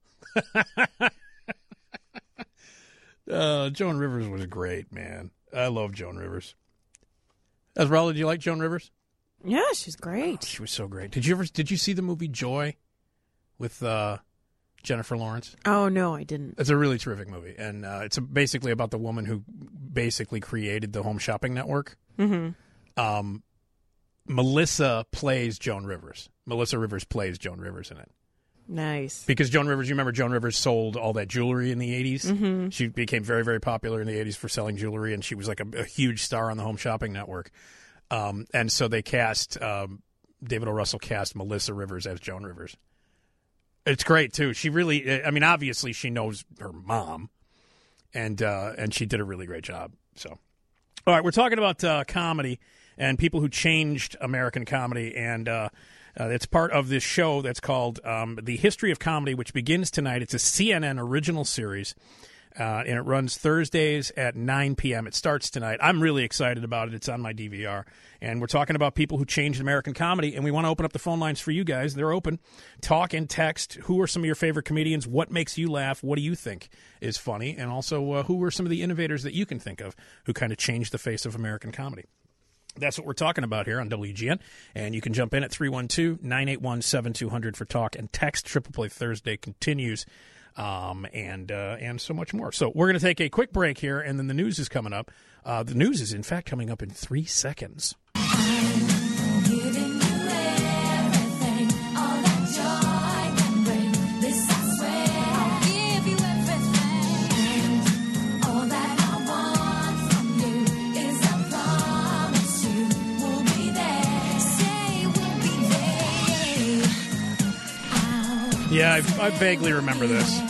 uh, Joan Rivers was great, man. I love Joan Rivers. Esmeralda, did you like Joan Rivers? Yeah, she's great. Oh, she was so great. Did you ever? Did you see the movie Joy with uh, Jennifer Lawrence? Oh no, I didn't. It's a really terrific movie, and uh, it's basically about the woman who basically created the Home Shopping Network. Mm-hmm. Um, Melissa plays Joan Rivers. Melissa Rivers plays Joan Rivers in it. Nice. Because Joan Rivers, you remember Joan Rivers sold all that jewelry in the eighties? Mm-hmm. She became very, very popular in the eighties for selling jewelry, and she was like a, a huge star on the Home Shopping Network. Um, and so they cast, um, David O. Russell cast Melissa Rivers as Joan Rivers. It's great, too. She really, I mean, obviously she knows her mom, and uh, and she did a really great job. So, all right, we're talking about uh, comedy and people who changed American comedy, and uh, uh, it's part of this show that's called um, The History of Comedy, which begins tonight. It's a C N N original series, uh, and it runs Thursdays at nine p.m. It starts tonight. I'm really excited about it. It's on my D V R, and we're talking about people who changed American comedy, and we want to open up the phone lines for you guys. They're open. Talk and text. Who are some of your favorite comedians? What makes you laugh? What do you think is funny? And also, uh, who are some of the innovators that you can think of who kind of changed the face of American comedy? That's what we're talking about here on W G N. And you can jump in at three one two, nine eight one, seven two zero zero for talk and text. Triple Play Thursday continues, um, and uh, and so much more. So we're going to take a quick break here, and then the news is coming up. Uh, the news is, in fact, coming up in three seconds. Yeah, I, I vaguely remember this.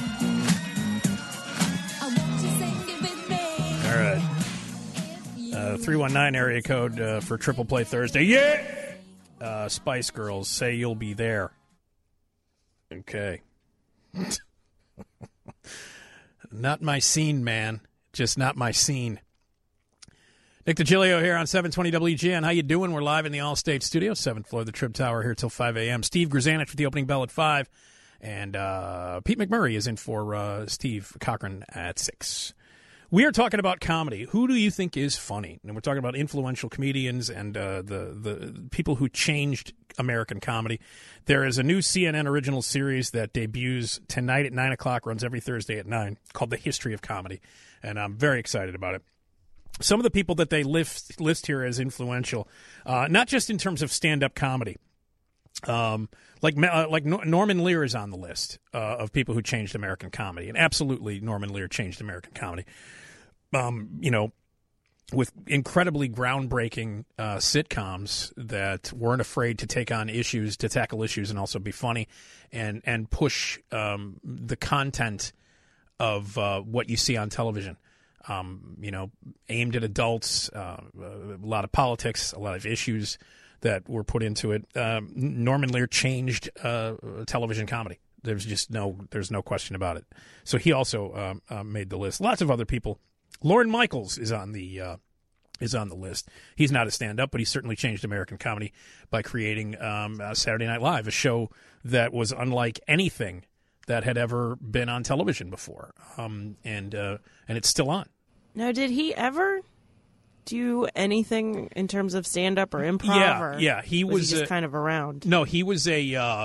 All right. Uh, three one nine area code uh, for Triple Play Thursday. Yeah! Uh, Spice Girls, Say You'll Be There. Okay. Not my scene, man. Just not my scene. Nick DiGilio here on seven twenty W G N. How you doing? We're live in the Allstate Studio, seventh floor of the Trib Tower here till five a.m. Steve Grzanich with the opening bell at five. And uh, Pete McMurray is in for uh, Steve Cochran at six. We are talking about comedy. Who do you think is funny? And we're talking about influential comedians and uh, the, the people who changed American comedy. There is a new C N N original series that debuts tonight at nine o'clock, runs every Thursday at nine, called The History of Comedy. And I'm very excited about it. Some of the people that they list, list here as influential, uh, not just in terms of stand-up comedy, um, like uh, like Norman Lear is on the list uh, of people who changed American comedy, and absolutely Norman Lear changed American comedy. Um, you know, with incredibly groundbreaking uh, sitcoms that weren't afraid to take on issues, to tackle issues, and also be funny, and and push um, the content of uh, what you see on television. Um, you know, aimed at adults, uh, a lot of politics, a lot of issues that were put into it. Um, Norman Lear changed uh, television comedy. There's just no, there's no question about it. So he also um, uh, made the list. Lots of other people. Lorne Michaels is on the uh, is on the list. He's not a stand-up, but he certainly changed American comedy by creating um, uh, Saturday Night Live, a show that was unlike anything that had ever been on television before, um, and uh, and it's still on. Now, did he ever do anything in terms of stand-up or improv? Yeah, or yeah, he was, was he just a, kind of around. No, he was a uh,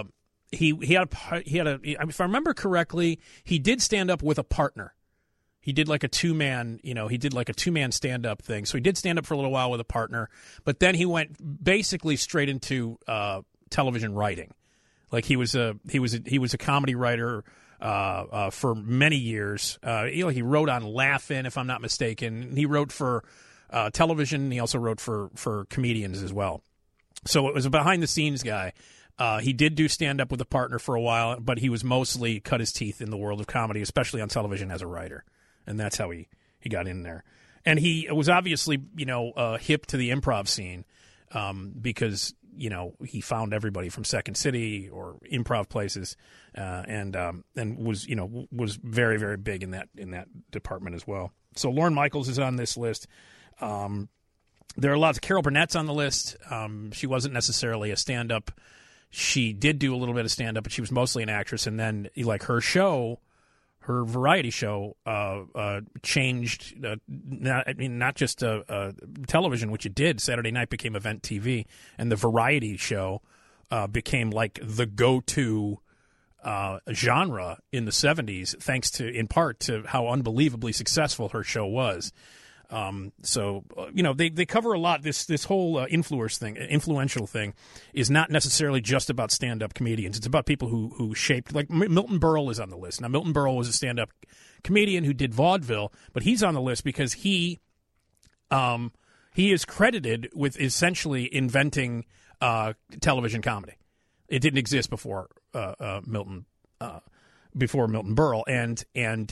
he he had a, he had a if I remember correctly, he did stand up with a partner. He did like a two man, you know, he did like a two man stand up thing. So he did stand up for a little while with a partner, but then he went basically straight into uh, television writing. Like he was a he was a, he was a comedy writer uh, uh, for many years. Uh, you know, he wrote on Laugh-In, if I'm not mistaken. He wrote for uh, television. He also wrote for for comedians as well. So it was a behind the scenes guy. Uh, he did do stand up with a partner for a while, but he was mostly cut his teeth in the world of comedy, especially on television as a writer, and that's how he he got in there. And he was obviously, you know, uh, hip to the improv scene um, because. You know, he found everybody from Second City or improv places, uh, and um, and was you know was very very big in that in that department as well. So Lorne Michaels is on this list. Um, there are lots of Carol Burnett's on the list. Um, she wasn't necessarily a stand up. She did do a little bit of stand up, but she was mostly an actress. And then like her show. Her variety show uh, uh, changed, uh, not, I mean, not just uh, uh, television, which it did. Saturday night became Event T V, and the variety show uh, became like the go-to uh, genre in the seventies, thanks to, in part, to how unbelievably successful her show was. Um, so, you know, they, they cover a lot. This this whole uh, influence thing, influential thing is not necessarily just about stand-up comedians. It's about people who, who shaped, like M- Milton Berle is on the list. Now, Milton Berle was a stand-up comedian who did vaudeville, but he's on the list because he um, he is credited with essentially inventing uh, television comedy. It didn't exist before uh, uh, Milton uh, before Milton Berle, and and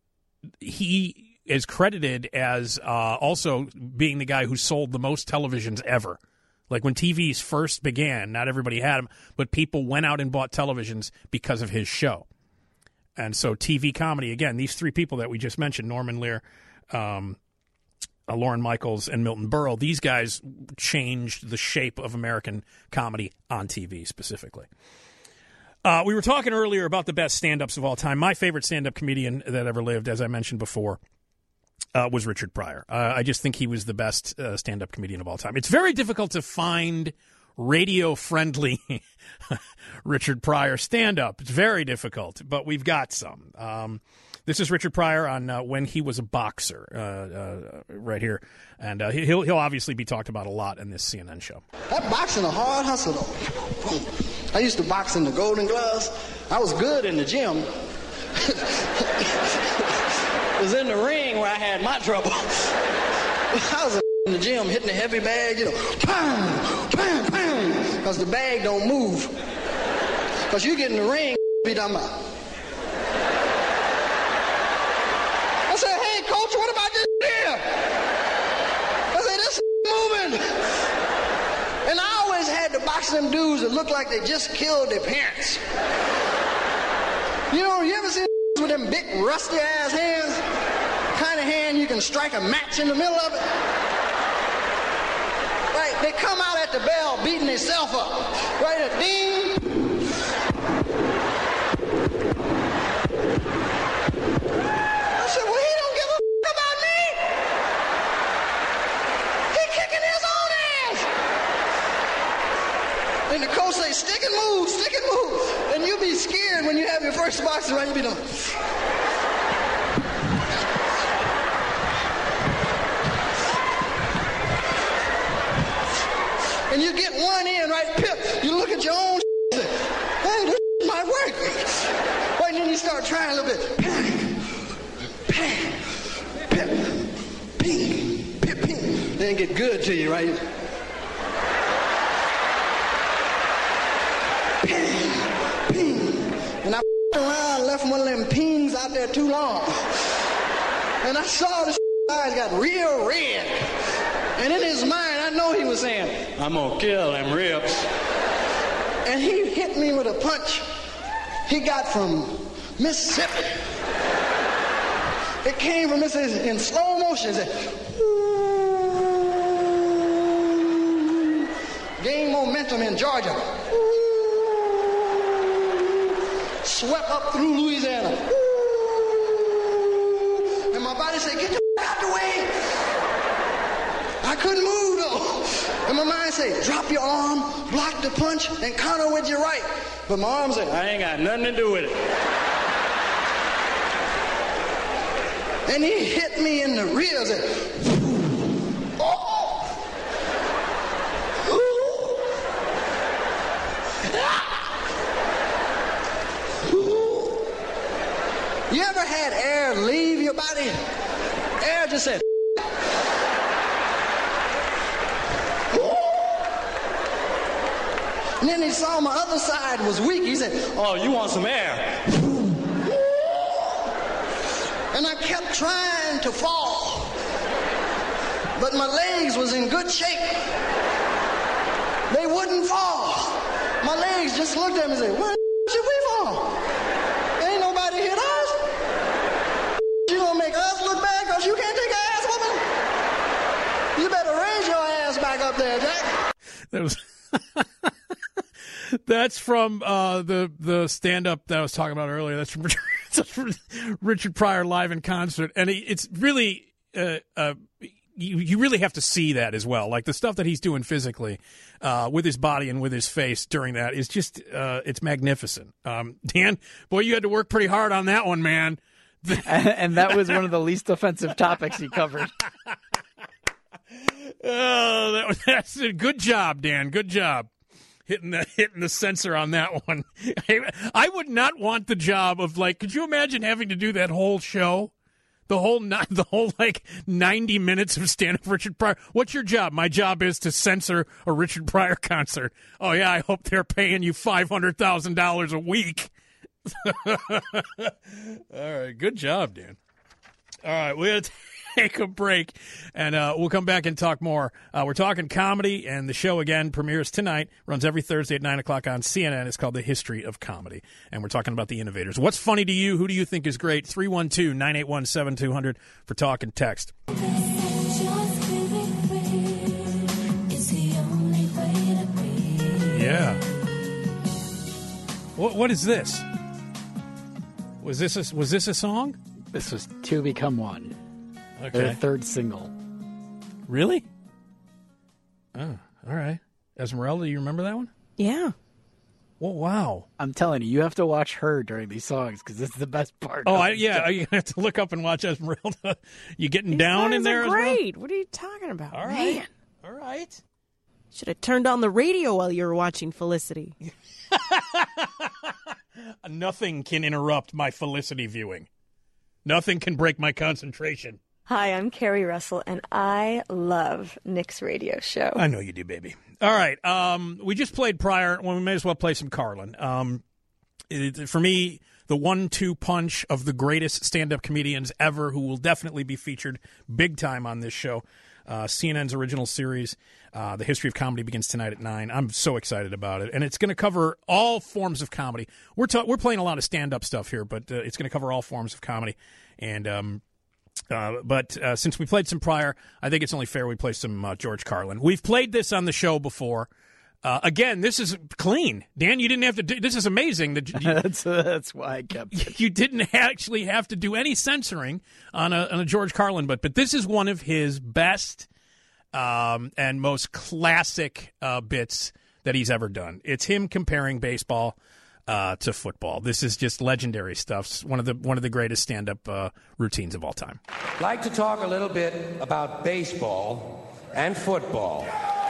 he is credited as uh, also being the guy who sold the most televisions ever. Like when T Vs first began, not everybody had them, but people went out and bought televisions because of his show. And so T V comedy, again, these three people that we just mentioned, Norman Lear, um, uh, Lorne Michaels, and Milton Berle, these guys changed the shape of American comedy on T V specifically. Uh, we were talking earlier about the best stand-ups of all time. My favorite stand-up comedian that ever lived, as I mentioned before, Uh, was Richard Pryor. Uh, I just think he was the best uh, stand-up comedian of all time. It's very difficult to find radio-friendly Richard Pryor stand-up. It's very difficult, but we've got some. Um, this is Richard Pryor on uh, when he was a boxer, uh, uh, right here, and uh, he'll he'll obviously be talked about a lot in this C N N show. That boxing a hard hustle, though. I used to box in the Golden Gloves. I was good in the gym. It was in the ring where I had my trouble. I was in the gym hitting the heavy bag, you know, pound, pound, pound, because the bag don't move. Because you get in the ring, be done about. I said, hey, coach, what about this here? I said, this moving. And I always had to box them dudes that looked like they just killed their parents. You know, you ever seen with them big rusty ass hands? Kind of hand you can strike a match in the middle of it. Right, they come out at the bell beating themselves up. Right, a ding. I said, well, he don't give a f- about me. He kicking his own ass. And the coach say, stick and move, stick and move. And you be scared when you have your first boxing round. You be doing. And you get one in, right, pip. You look at your own and say, hey, this might work. Right, and then you start trying a little bit. Pang, pip, ping, pip, ping. Then get good to you, right? Ping, ping. And I around, left one of them pings out there too long. And I saw this eyes got real red. And in his mind, I know he was saying, I'm going to kill them ribs. And he hit me with a punch he got from Mississippi. It came from Mississippi in slow motion. It said, ooh, gained momentum in Georgia. Ooh, swept up through Louisiana. Ooh, and my body said, get the out the way. I couldn't move though. And my mind said, drop your arm, block the punch, and counter with your right. But my arm said, I ain't got nothing to do with it. And he hit me in the ribs. And, oh! You ever had air leave your body? Air just said, and then he saw my other side was weak. He said, oh, you want some air? And I kept trying to fall. But my legs was in good shape. They wouldn't fall. My legs just looked at me and said, where the should we fall? Ain't nobody hit us. You gonna make us look bad because you can't take an ass whooping? You better raise your ass back up there, Jack. That was... That's from uh, the the stand up that I was talking about earlier. That's from Richard, that's from Richard Pryor live in concert, and he, it's really uh, uh, you you really have to see that as well. Like the stuff that he's doing physically uh, with his body and with his face during that is just uh, it's magnificent. Um, Dan, boy, you had to work pretty hard on that one, man. And that was one of the least offensive topics he covered. Oh, that was, that's a good job, Dan. Good job. Hitting the hitting the censor on that one. I, I would not want the job of like. Could you imagine having to do that whole show, the whole the whole like ninety minutes of stand-up Richard Pryor? What's your job? My job is to censor a Richard Pryor concert. Oh yeah, I hope they're paying you five hundred thousand dollars a week. All right, good job, Dan. All right, we'll take a break, and uh, we'll come back and talk more. Uh, we're talking comedy, and the show, again, premieres tonight, runs every Thursday at nine o'clock on C N N. It's called The History of Comedy, and we're talking about the innovators. What's funny to you? Who do you think is great? three one two, nine eight one, seven two zero zero for talk and text. Yeah. What What is this? Was this a, was this a song? This was Two Become One. Okay. Their third single. Really? Oh, all right. Esmeralda, you remember that one? Yeah. Well, wow. I'm telling you, you have to watch her during these songs because this is the best part. Oh, I, yeah. I have to look up and watch Esmeralda. You getting These down guys in there are as well? great. What are you talking about? All right. Man. All right. Should have turned on the radio while you were watching Felicity. Nothing can interrupt my Felicity viewing. Nothing can break my concentration. Hi, I'm Carrie Russell, and I love Nick's radio show. I know you do, baby. All right. Um, we just played Pryor. Well, we may as well play some Carlin. Um, it, for me, the one two punch of the greatest stand-up comedians ever, who will definitely be featured big time on this show. Uh, C N N's original series, uh, The History of Comedy, begins tonight at nine. I'm so excited about it. And it's going to cover all forms of comedy. We're ta- we're playing a lot of stand-up stuff here, but uh, it's going to cover all forms of comedy. And um, uh, But uh, since we played some Pryor, I think it's only fair we play some uh, George Carlin. We've played this on the show before. Uh, again, this is clean. Dan, you didn't have to do this. Is amazing. That you, that's, uh, that's why I kept it. You didn't actually have to do any censoring on a, on a George Carlin, but but this is one of his best um, and most classic uh, bits that he's ever done. It's him comparing baseball uh, to football. This is just legendary stuff. It's one of the one of the greatest stand-up uh, routines of all time. I'd like to talk a little bit about baseball and football.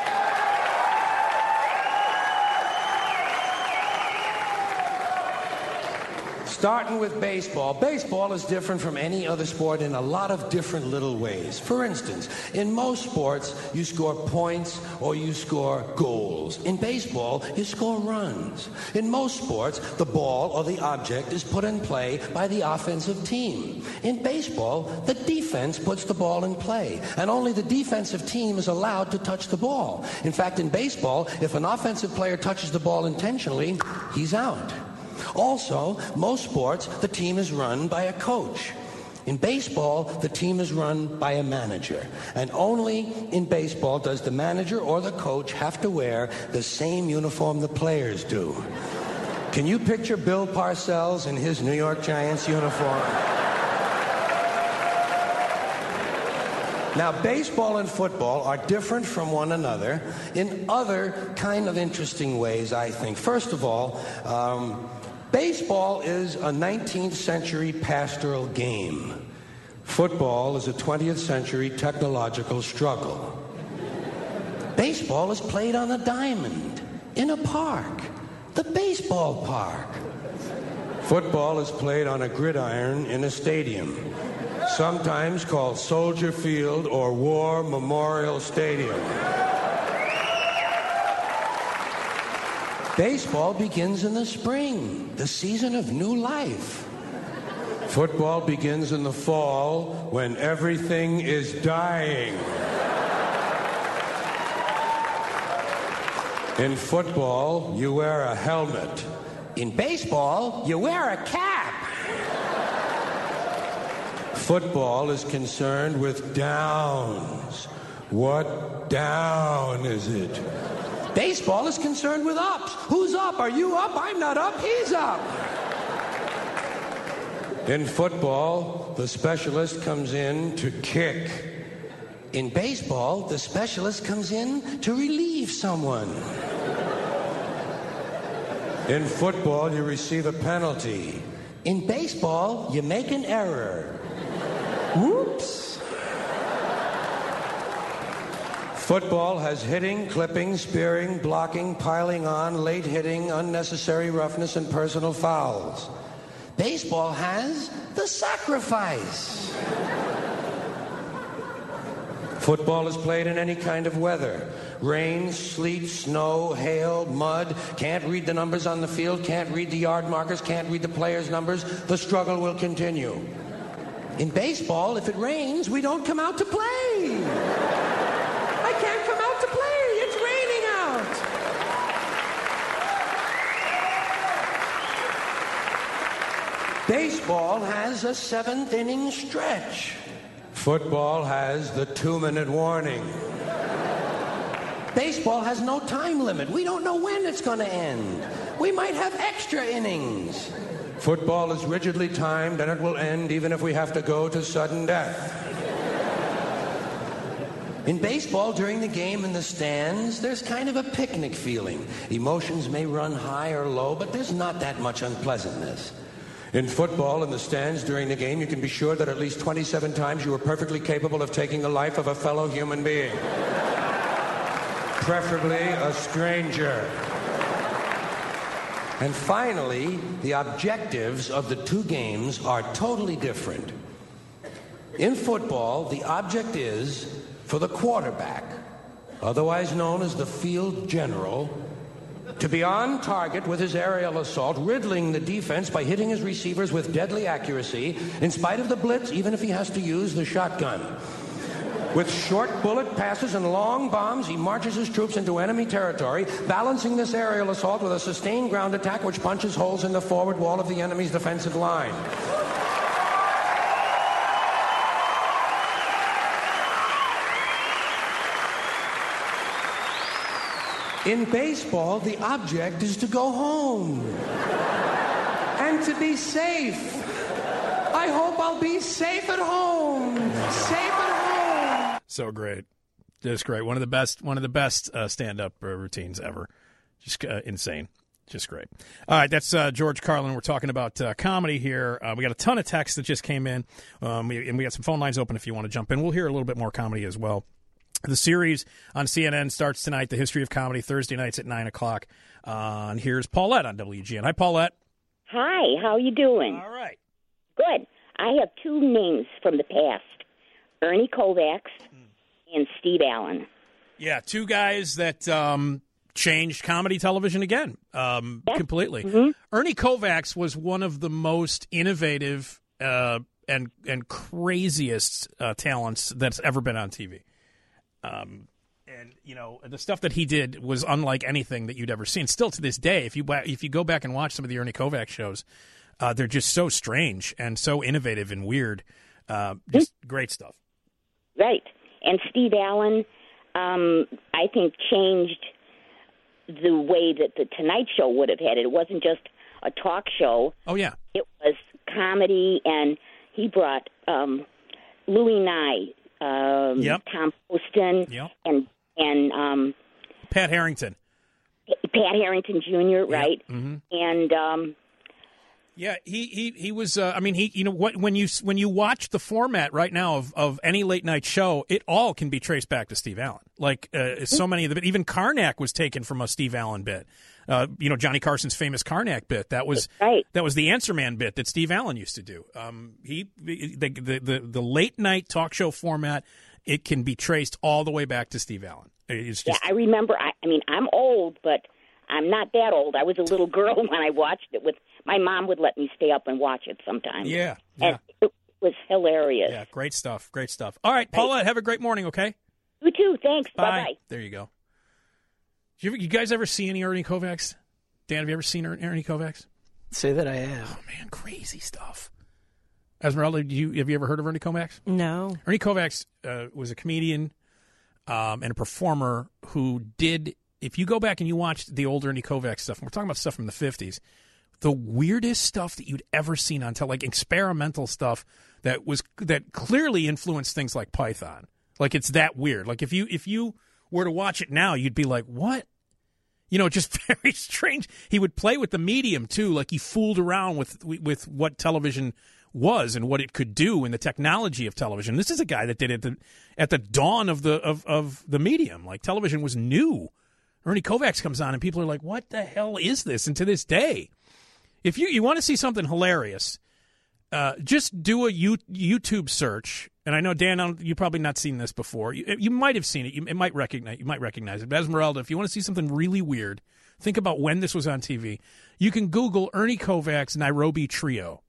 Starting with baseball. Baseball is different from any other sport in a lot of different little ways. For instance, in most sports, you score points or you score goals. In baseball, you score runs. In most sports, the ball or the object is put in play by the offensive team. In baseball, the defense puts the ball in play, and only the defensive team is allowed to touch the ball. In fact, in baseball, if an offensive player touches the ball intentionally, he's out. Also, most sports, the team is run by a coach. In baseball, the team is run by a manager. And only in baseball does the manager or the coach have to wear the same uniform the players do. Can you picture Bill Parcells in his New York Giants uniform? Now, baseball and football are different from one another in other kind of interesting ways, I think. First of all, um, baseball is a nineteenth century pastoral game. Football is a twentieth century technological struggle. Baseball is played on a diamond, in a park, the baseball park. Football is played on a gridiron in a stadium, sometimes called Soldier Field or War Memorial Stadium. Baseball begins in the spring, the season of new life. Football begins in the fall when everything is dying. In football, you wear a helmet. In baseball, you wear a cap. Football is concerned with downs. What down is it? Baseball is concerned with ups. Who's up? Are you up? I'm not up. He's up. In football, the specialist comes in to kick. In baseball, the specialist comes in to relieve someone. In football, you receive a penalty. In baseball, you make an error. Whoops. Football has hitting, clipping, spearing, blocking, piling on, late hitting, unnecessary roughness, and personal fouls. Baseball has the sacrifice. Football is played in any kind of weather. Rain, sleet, snow, hail, mud. Can't read the numbers on the field, can't read the yard markers, can't read the players' numbers. The struggle will continue. In baseball, if it rains, we don't come out to play. I can't come out to play. It's raining out. Baseball has a seventh inning stretch. Football has the two-minute warning. Baseball has no time limit. We don't know when it's going to end. We might have extra innings. Football is rigidly timed, and it will end even if we have to go to sudden death. In baseball, during the game in the stands, there's kind of a picnic feeling. Emotions may run high or low, but there's not that much unpleasantness. In football, in the stands during the game, you can be sure that at least twenty-seven times you were perfectly capable of taking the life of a fellow human being. Preferably a stranger. And finally, the objectives of the two games are totally different. In football, the object is for the quarterback, otherwise known as the field general, to be on target with his aerial assault, riddling the defense by hitting his receivers with deadly accuracy, in spite of the blitz, even if he has to use the shotgun. With short bullet passes and long bombs, he marches his troops into enemy territory, balancing this aerial assault with a sustained ground attack which punches holes in the forward wall of the enemy's defensive line. In baseball, the object is to go home and to be safe. I hope I'll be safe at home. Safe at home. So great. Just great. One of the best one of the best uh, stand-up uh, routines ever. Just uh, insane. Just great. All right, that's uh, George Carlin. We're talking about uh, comedy here. Uh, we got a ton of texts that just came in, um, we, and we got some phone lines open if you want to jump in. We'll hear a little bit more comedy as well. The series on C N N starts tonight, The History of Comedy, Thursday nights at nine o'clock. Uh, and here's Paulette on W G N. Hi, Paulette. Hi, how you doing? All right. Good. I have two names from the past, Ernie Kovacs and Steve Allen. Yeah, two guys that um, changed comedy television again, um, Yeah. completely. Mhm. Ernie Kovacs was one of the most innovative uh, and and craziest uh, talents that's ever been on T V. Um, and you know the stuff that he did was unlike anything that you'd ever seen. Still to this day, if you if you go back and watch some of the Ernie Kovacs shows, uh, they're just so strange and so innovative and weird. Uh, just great stuff. Right. And Steve Allen, um, I think, changed the way that the Tonight Show would have had it. It wasn't just a talk show. Oh, yeah. It was comedy, and he brought um, Louis Nye um, Yep. Tom Poston, Yep. and and um, Pat Harrington. Pat Harrington Junior, right? Mm-hmm. And um, Yeah, he he he was. Uh, I mean, he you know what when you when you watch the format right now of, of any late night show, it all can be traced back to Steve Allen. Like uh, so many of the even Karnak was taken from a Steve Allen bit. Uh, you know, Johnny Carson's famous Karnak bit. That was right. That was the Answer Man bit that Steve Allen used to do. Um, he the, the the the late night talk show format. It can be traced all the way back to Steve Allen. It's just, yeah, I remember. I, I mean, I'm old, but I'm not that old. I was a little girl when I watched it. With my mom would let me stay up and watch it sometimes. Yeah, and yeah. it was hilarious. Yeah, great stuff. Great stuff. All right, Paula, have a great morning. Okay. You too. Thanks. Bye. Bye bye. There you go. You, ever, you guys ever see any Ernie Kovacs? Dan, have you ever seen Er- Ernie Kovacs? Say that I have. Oh man, crazy stuff. Esmeralda, do you have you ever heard of Ernie Kovacs? No. Ernie Kovacs uh, was a comedian um, and a performer who did. If you go back and you watch the old Ernie Kovacs stuff, and we're talking about stuff from the fifties, the weirdest stuff that you'd ever seen on television, like experimental stuff that was that clearly influenced things like Python. Like it's that weird. Like if you if you were to watch it now, you'd be like, what? You know, just very strange. He would play with the medium too, like he fooled around with with what television was and what it could do and the technology of television. This is a guy that did it at the, at the dawn of the of, of the medium. Like television was new. Ernie Kovacs comes on and people are like, what the hell is this? And to this day, if you, you want to see something hilarious, uh, just do a U, YouTube search. And I know, Dan, you've probably not seen this before. You, you might have seen it. You it might recognize you might recognize it. But Esmeralda, if you want to see something really weird, think about when this was on T V. You can Google Ernie Kovacs Nairobi Trio.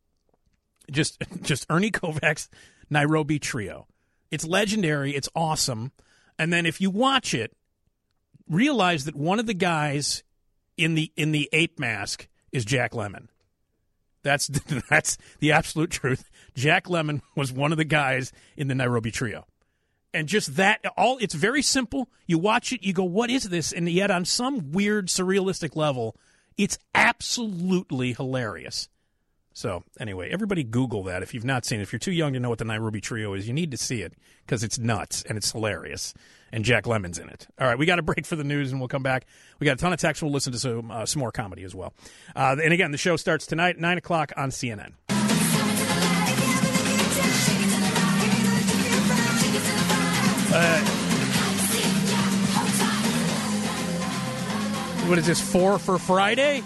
Just just Ernie Kovacs Nairobi Trio. It's legendary. It's awesome. And then if you watch it, realize that one of the guys in the in the ape mask is Jack Lemmon. That's that's the absolute truth. Jack Lemmon was one of the guys in the Nairobi Trio. And just that, all it's very simple. You watch it, you go, what is this? And yet on some weird, surrealistic level, it's absolutely hilarious. So anyway, everybody Google that if you've not seen it. If you're too young to know what the Nairobi Trio is, you need to see it because it's nuts and it's hilarious. And Jack Lemmon's in it. All right, we got a break for the news, and we'll come back. We got a ton of text. We'll listen to some, uh, some more comedy as well. Uh, and again, the show starts tonight, nine o'clock on C N N. Uh, what is this, four for Friday?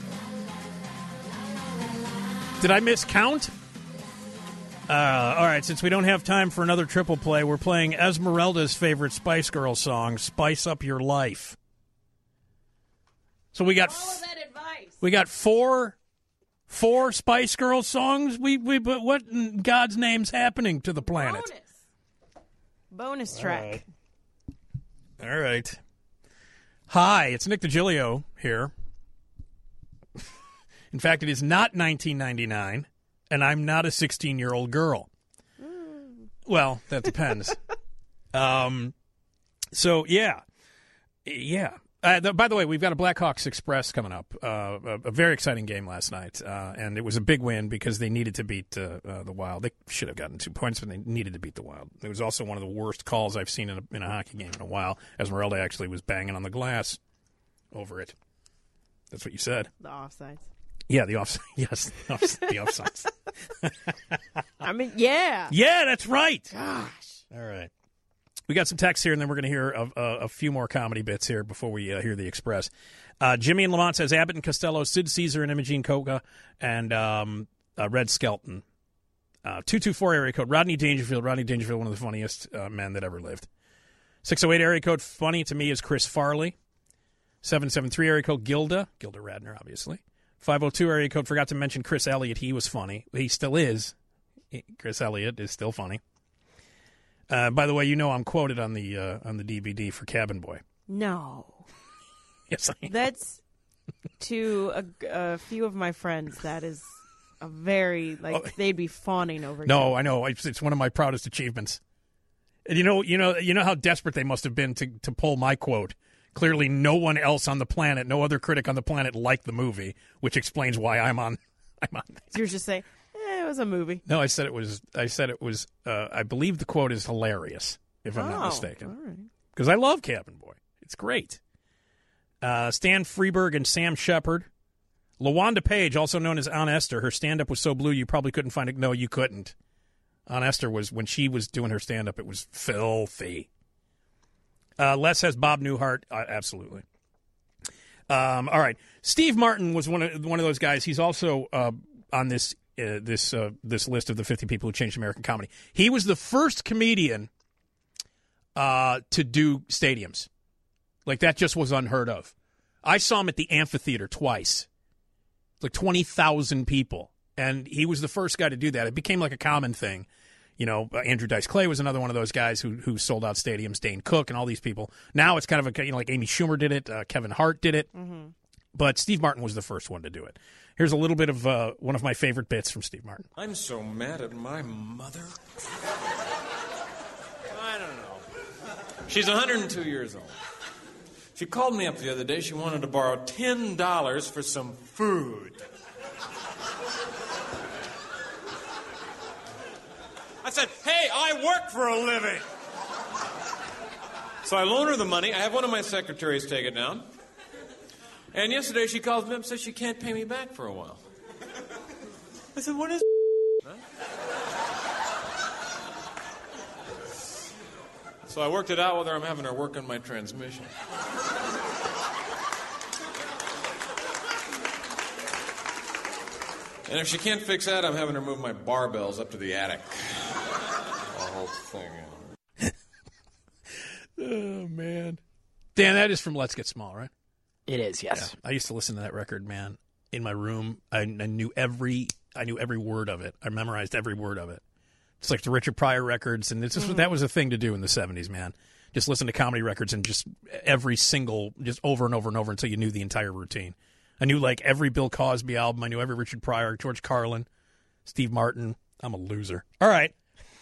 Did I miscount? Uh, all right, since we don't have time for another triple play, we're playing Esmeralda's favorite Spice Girls song, Spice Up Your Life. So we got f- we got four four Spice Girls songs. We we but what in God's name's happening to the planet? Bonus, Bonus track. All right. All right. Hi, it's Nick DiGilio here. In fact, it is not nineteen ninety-nine. And I'm not a sixteen-year-old girl. Mm. Well, that depends. um, so, yeah. Yeah. Uh, the, by the way, we've got a Blackhawks Express coming up. Uh, a, a very exciting game last night. Uh, and it was a big win because they needed to beat uh, uh, the Wild. They should have gotten two points, but they needed to beat the Wild. It was also one of the worst calls I've seen in a, in a hockey game in a while. Esmeralda actually was banging on the glass over it. That's what you said. The offsides. Yeah, the offside. Yes, the offsides. I mean, yeah. Yeah, that's right. Gosh. All right. We got some text here, and then we're going to hear a, a, a few more comedy bits here before we uh, hear the Express. Uh, Jimmy in Lamont says Abbott and Costello, Sid Caesar and Imogene Coca, and um, uh, Red Skelton. Uh, two two four area code, Rodney Dangerfield. Rodney Dangerfield, one of the funniest uh, men that ever lived. six oh eight area code, funny to me is Chris Farley. seven seven three area code, Gilda. Gilda Radner, obviously. five oh two area code, forgot to mention Chris Elliott. He was funny. He still is. Chris Elliott is still funny. Uh, by the way, you know I'm quoted on the uh, on the D V D for Cabin Boy. No. Yes, I am. That's to a, a few of my friends. That is a very, like, oh, they'd be fawning over. No, you. I know. It's, it's one of my proudest achievements. And you know, you know, you know how desperate they must have been to, to pull my quote. Clearly, no one else on the planet, no other critic on the planet liked the movie, which explains why I'm on. I'm on. You're just saying, eh, it was a movie. No, I said it was. I said it was. Uh, I believe the quote is hilarious, if I'm Oh, not mistaken. all right. Because I love Cabin Boy. It's great. Uh, Stan Freberg and Sam Shepard. LaWanda Page, also known as Aunt Esther, her stand-up was so blue you probably couldn't find it. No, you couldn't. Aunt Esther was, when she was doing her stand-up, it was filthy. Uh, Les has Bob Newhart. Uh, absolutely. Um, all right. Steve Martin was one of one of those guys. He's also uh, on this uh, this uh, this list of the fifty people who changed American comedy. He was the first comedian uh, to do stadiums. Like, that just was unheard of. I saw him at the amphitheater twice. Like twenty thousand people. And he was the first guy to do that. It became like a common thing. You know, uh, Andrew Dice Clay was another one of those guys who who sold out stadiums, Dane Cook and all these people. Now it's kind of a, you know, like Amy Schumer did it, uh, Kevin Hart did it. Mm-hmm. But Steve Martin was the first one to do it. Here's a little bit of uh, one of my favorite bits from Steve Martin. I'm so mad at my mother. I don't know. She's one hundred two years old. She called me up the other day. She wanted to borrow ten dollars for some food. I said, hey, I work for a living. So I loan her the money. I have one of my secretaries take it down. And yesterday she calls me up and says she can't pay me back for a while. I said, what is huh? So I worked it out with her. I'm having her work on my transmission. And if she can't fix that, I'm having her move my barbells up to the attic. The whole thing. Oh, man. Dan, that is from Let's Get Small, right? It is, yes. Yeah. I used to listen to that record, man, in my room. I, I knew every I knew every word of it. I memorized every word of it. It's like the Richard Pryor records, and it's just, mm-hmm. that was a thing to do in the seventies, man. Just listen to comedy records and just every single, just over and over and over until you knew the entire routine. I knew, like, every Bill Cosby album. I knew every Richard Pryor, George Carlin, Steve Martin. I'm a loser. All right.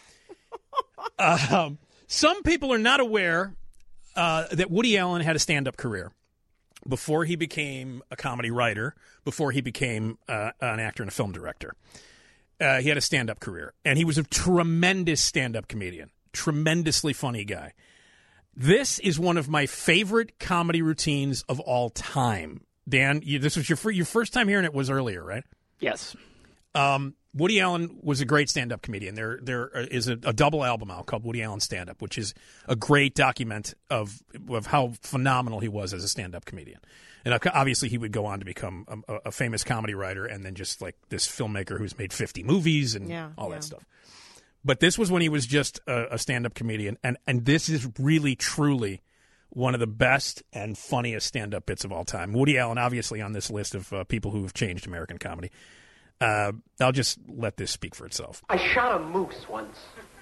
um, some people are not aware uh, that Woody Allen had a stand-up career before he became a comedy writer, before he became uh, an actor and a film director. Uh, he had a stand-up career, and he was a tremendous stand-up comedian, tremendously funny guy. This is one of my favorite comedy routines of all time. Dan, you, this was your fir- your first time hearing it was earlier, right? Yes. Um, Woody Allen was a great stand-up comedian. There there is a, a double album out called Woody Allen Stand-Up, which is a great document of of how phenomenal he was as a stand-up comedian. And obviously he would go on to become a, a famous comedy writer and then just like this filmmaker who's made fifty movies and yeah, all yeah. that stuff. But this was when he was just a, a stand-up comedian, and, and this is really, truly one of the best and funniest stand-up bits of all time. Woody Allen, obviously, on this list of uh, people who have changed American comedy. Uh, I'll just let this speak for itself. I shot a moose once.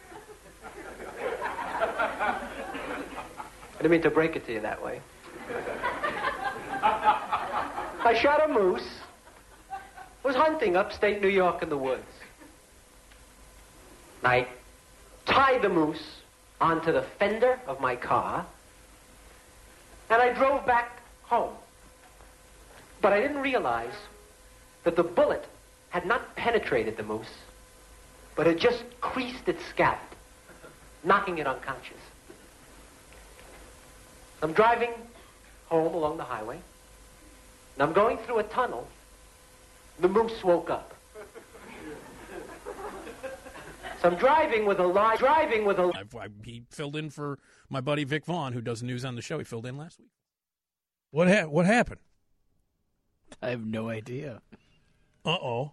I didn't mean to break it to you that way. I shot a moose. Was hunting upstate New York in the woods. I tied the moose onto the fender of my car, and I drove back home. But I didn't realize that the bullet had not penetrated the moose, but had just creased its scalp, knocking it unconscious. I'm driving home along the highway, and I'm going through a tunnel. The moose woke up. So I'm driving with a lie, driving with a... I, I, he filled in for my buddy Vic Vaughn, who does news on the show. He filled in last week. What ha- What happened? I have no idea. Uh-oh.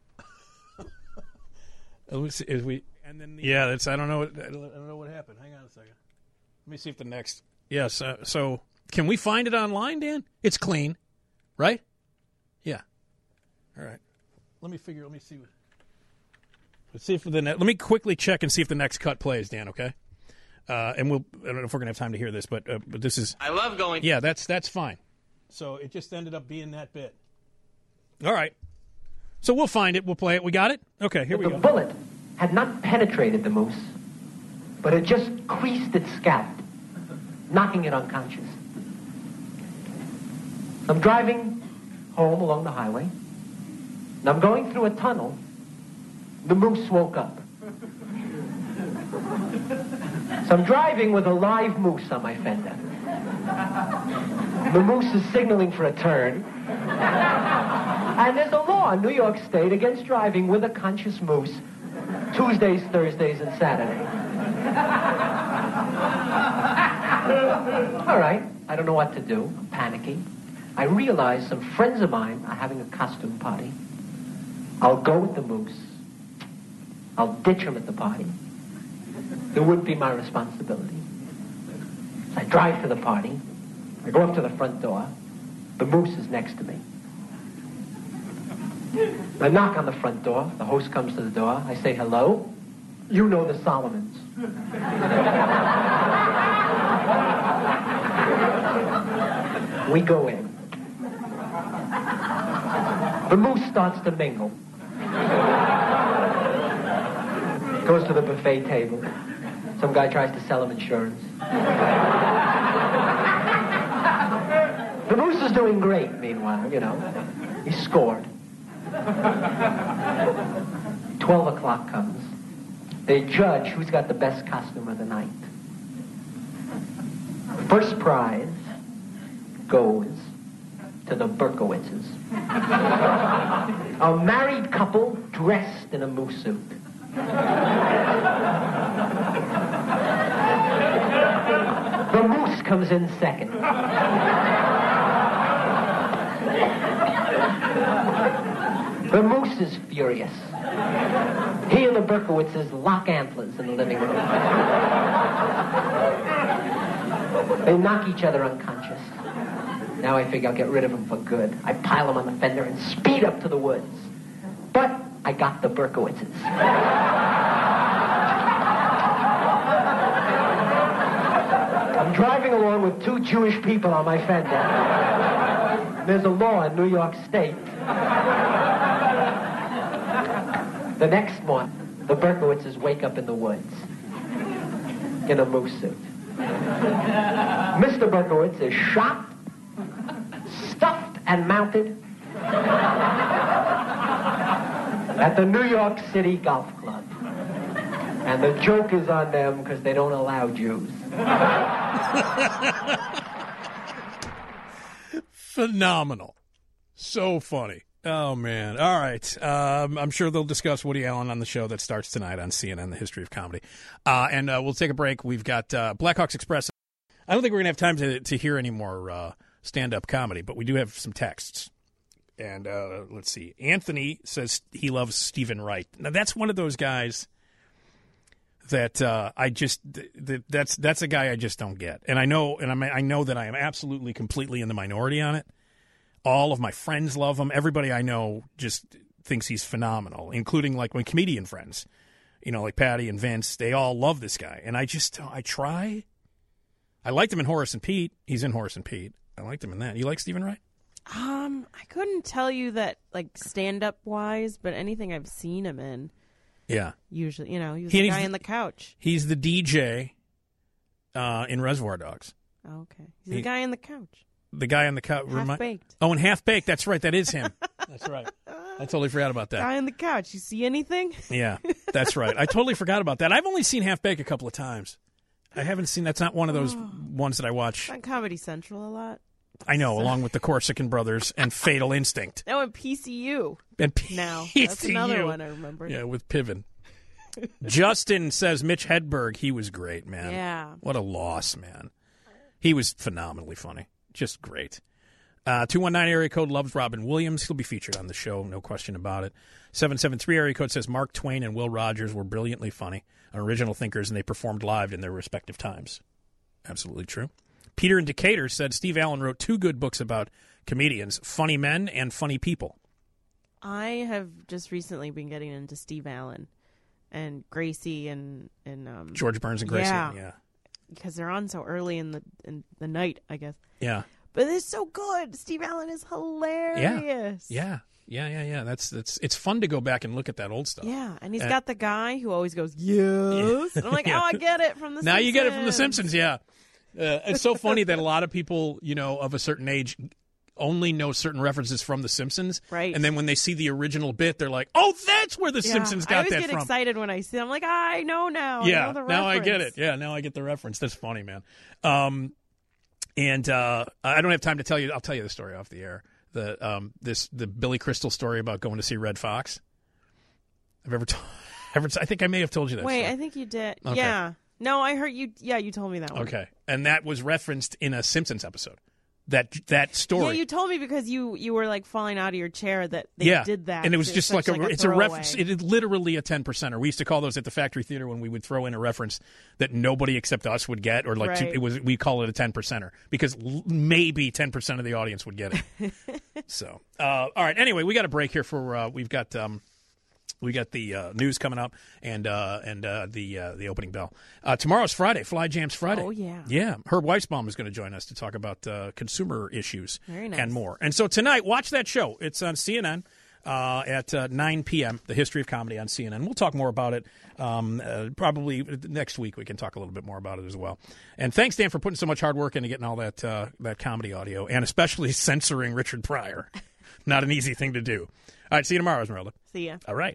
Is we, and then the, yeah, that's, I don't know what, I don't know what happened. Hang on a second. Let me see if the next... Yes, uh, so can we find it online, Dan? It's clean, right? Yeah. All right. Let me figure, let me see what... Let's see if the ne- let me quickly check and see if the next cut plays, Dan. Okay, uh, and we'll. I don't know if we're gonna have time to hear this, but uh, but this is. I love going. Yeah, that's that's fine. So it just ended up being that bit. All right. So we'll find it. We'll play it. We got it. Okay, here but we the go. The bullet had not penetrated the moose, but had just creased its scalp, knocking it unconscious. I'm driving home along the highway, and I'm going through a tunnel. the moose woke up. So I'm driving with a live moose on my fender. The moose is signaling for a turn. And there's a law in New York State against driving with a conscious moose Tuesdays, Thursdays, and Saturdays. All right, I don't know what to do. I'm panicking. I realize some friends of mine are having a costume party. I'll go with the moose. I'll ditch him at the party. It wouldn't be my responsibility. So I drive to the party. I go up to the front door. The moose is next to me. I knock on the front door. The host comes to the door. I say, hello. You know the Solomons. We go in. The moose starts to mingle. Goes to the buffet table. Some guy tries to sell him insurance. The moose is doing great, meanwhile, you know. He scored. Twelve o'clock comes. They judge who's got the best costume of the night. First prize goes to the Berkowitzes. A married couple dressed in a moose suit. The moose comes in second. The moose is furious. He and the Berkowitzes lock antlers in the living room. They knock each other unconscious. Now I figure I'll get rid of them for good. I pile them on the fender and speed up to the woods. But I got the Berkowitzes. I'm driving along with two Jewish people on my fender. There's a law in New York State. The next one, the Berkowitzes wake up in the woods in a moose suit. Mister Berkowitz is shot, stuffed, and mounted at the New York City Golf Club. And the joke is on them because they don't allow Jews. Phenomenal. So funny. Oh, man. All right. Um, I'm sure they'll discuss Woody Allen on the show that starts tonight on C N N, The History of Comedy. Uh, and uh, we'll take a break. We've got uh, Blackhawks Express. I don't think we're going to have time to, to hear any more uh, stand-up comedy, but we do have some texts. And uh, let's see. Anthony says he loves Stephen Wright. Now, that's one of those guys that uh, I just th- that's that's a guy I just don't get. And I know and I I know that I am absolutely completely in the minority on it. All of my friends love him. Everybody I know just thinks he's phenomenal, including like my comedian friends. You know, like Patty and Vince, they all love this guy. And I just I try. I liked him in Horace and Pete. He's in Horace and Pete. I liked him in that. You like Stephen Wright? Um, I couldn't tell you that, like, stand-up wise, but anything I've seen him in. Yeah. Usually, you know, he was He- the he's guy the- on the couch. He's the D J uh, in Reservoir Dogs. Oh, okay. He's He- the guy on the couch. The guy on the couch. Half-Baked. Oh, and Half-Baked. That's right. That is him. That's right. I totally forgot about that. Guy on the couch. You see anything? Yeah, that's right. I totally forgot about that. I've only seen Half-Baked a couple of times. I haven't seen. That's not one of those ones that I watch. It's on Comedy Central a lot. I know, along with the Corsican Brothers and Fatal Instinct. Oh, and P C U. And P- now. P C U. That's another one I remember. Yeah, with Piven. Justin says Mitch Hedberg, he was great, man. Yeah. What a loss, man. He was phenomenally funny. Just great. Uh, two one nine area code loves Robin Williams. He'll be featured on the show, no question about it. seven seven three area code says Mark Twain and Will Rogers were brilliantly funny, original thinkers, and they performed live in their respective times. Absolutely true. Peter in Decatur said Steve Allen wrote two good books about comedians, Funny Men and Funny People. I have just recently been getting into Steve Allen and Gracie and and um, George Burns and Gracie, Yeah, yeah. because they're on so early in the in the night, I guess. Yeah. But it's so good. Steve Allen is hilarious. Yeah. Yeah, yeah, yeah. That's that's it's fun to go back and look at that old stuff. Yeah, and he's Uh, got the guy who always goes, yes. And I'm like, Yeah. oh, I get it from the now Simpsons. you get it from The Simpsons, yeah. Uh, it's so funny that a lot of people, you know, of a certain age only know certain references from The Simpsons. Right. And then when they see the original bit, they're like, oh, that's where The Yeah. Simpsons I got always that get from. excited when I see. I'm like, I know now. I Yeah, know the now I get reference. it. Yeah, now I get the reference. That's funny, man. Um, and uh, I don't have time to tell you. I'll tell you the story off the air. The um, this the Billy Crystal story about going to see Red Fox. I've ever, t- ever t- I think I may have told you that. Wait, story. I think you did. Okay. Yeah. No, I heard you. Yeah, you told me that one. Okay, and that was referenced in a Simpsons episode. That that story. Yeah, you told me because you you were like falling out of your chair that they yeah. did that. And it was It's just such like a, like it's a throwaway. reference. It is literally a ten percenter. We used to call those at the Factory Theater when we would throw in a reference that nobody except us would get, or like two, Right. it was we call it a ten percenter because l- maybe ten percent of the audience would get it. So, uh, all right. Anyway, we got a break here for uh, we've got. Um, We got the uh, news coming up and uh, and uh, the uh, the opening bell. Uh, tomorrow's Friday, Fly Jams Friday. Oh, yeah. Yeah. Herb Weisbaum is going to join us to talk about uh, consumer issues Very nice. and more. And so tonight, watch that show. It's on C N N uh, at uh, nine p.m., The History of Comedy on C N N. We'll talk more about it um, uh, probably next week. We can talk a little bit more about it as well. And thanks, Dan, for putting so much hard work into getting all that, uh, that comedy audio and especially censoring Richard Pryor. Not an easy thing to do. All right, see you tomorrow, Esmeralda. See ya. All right.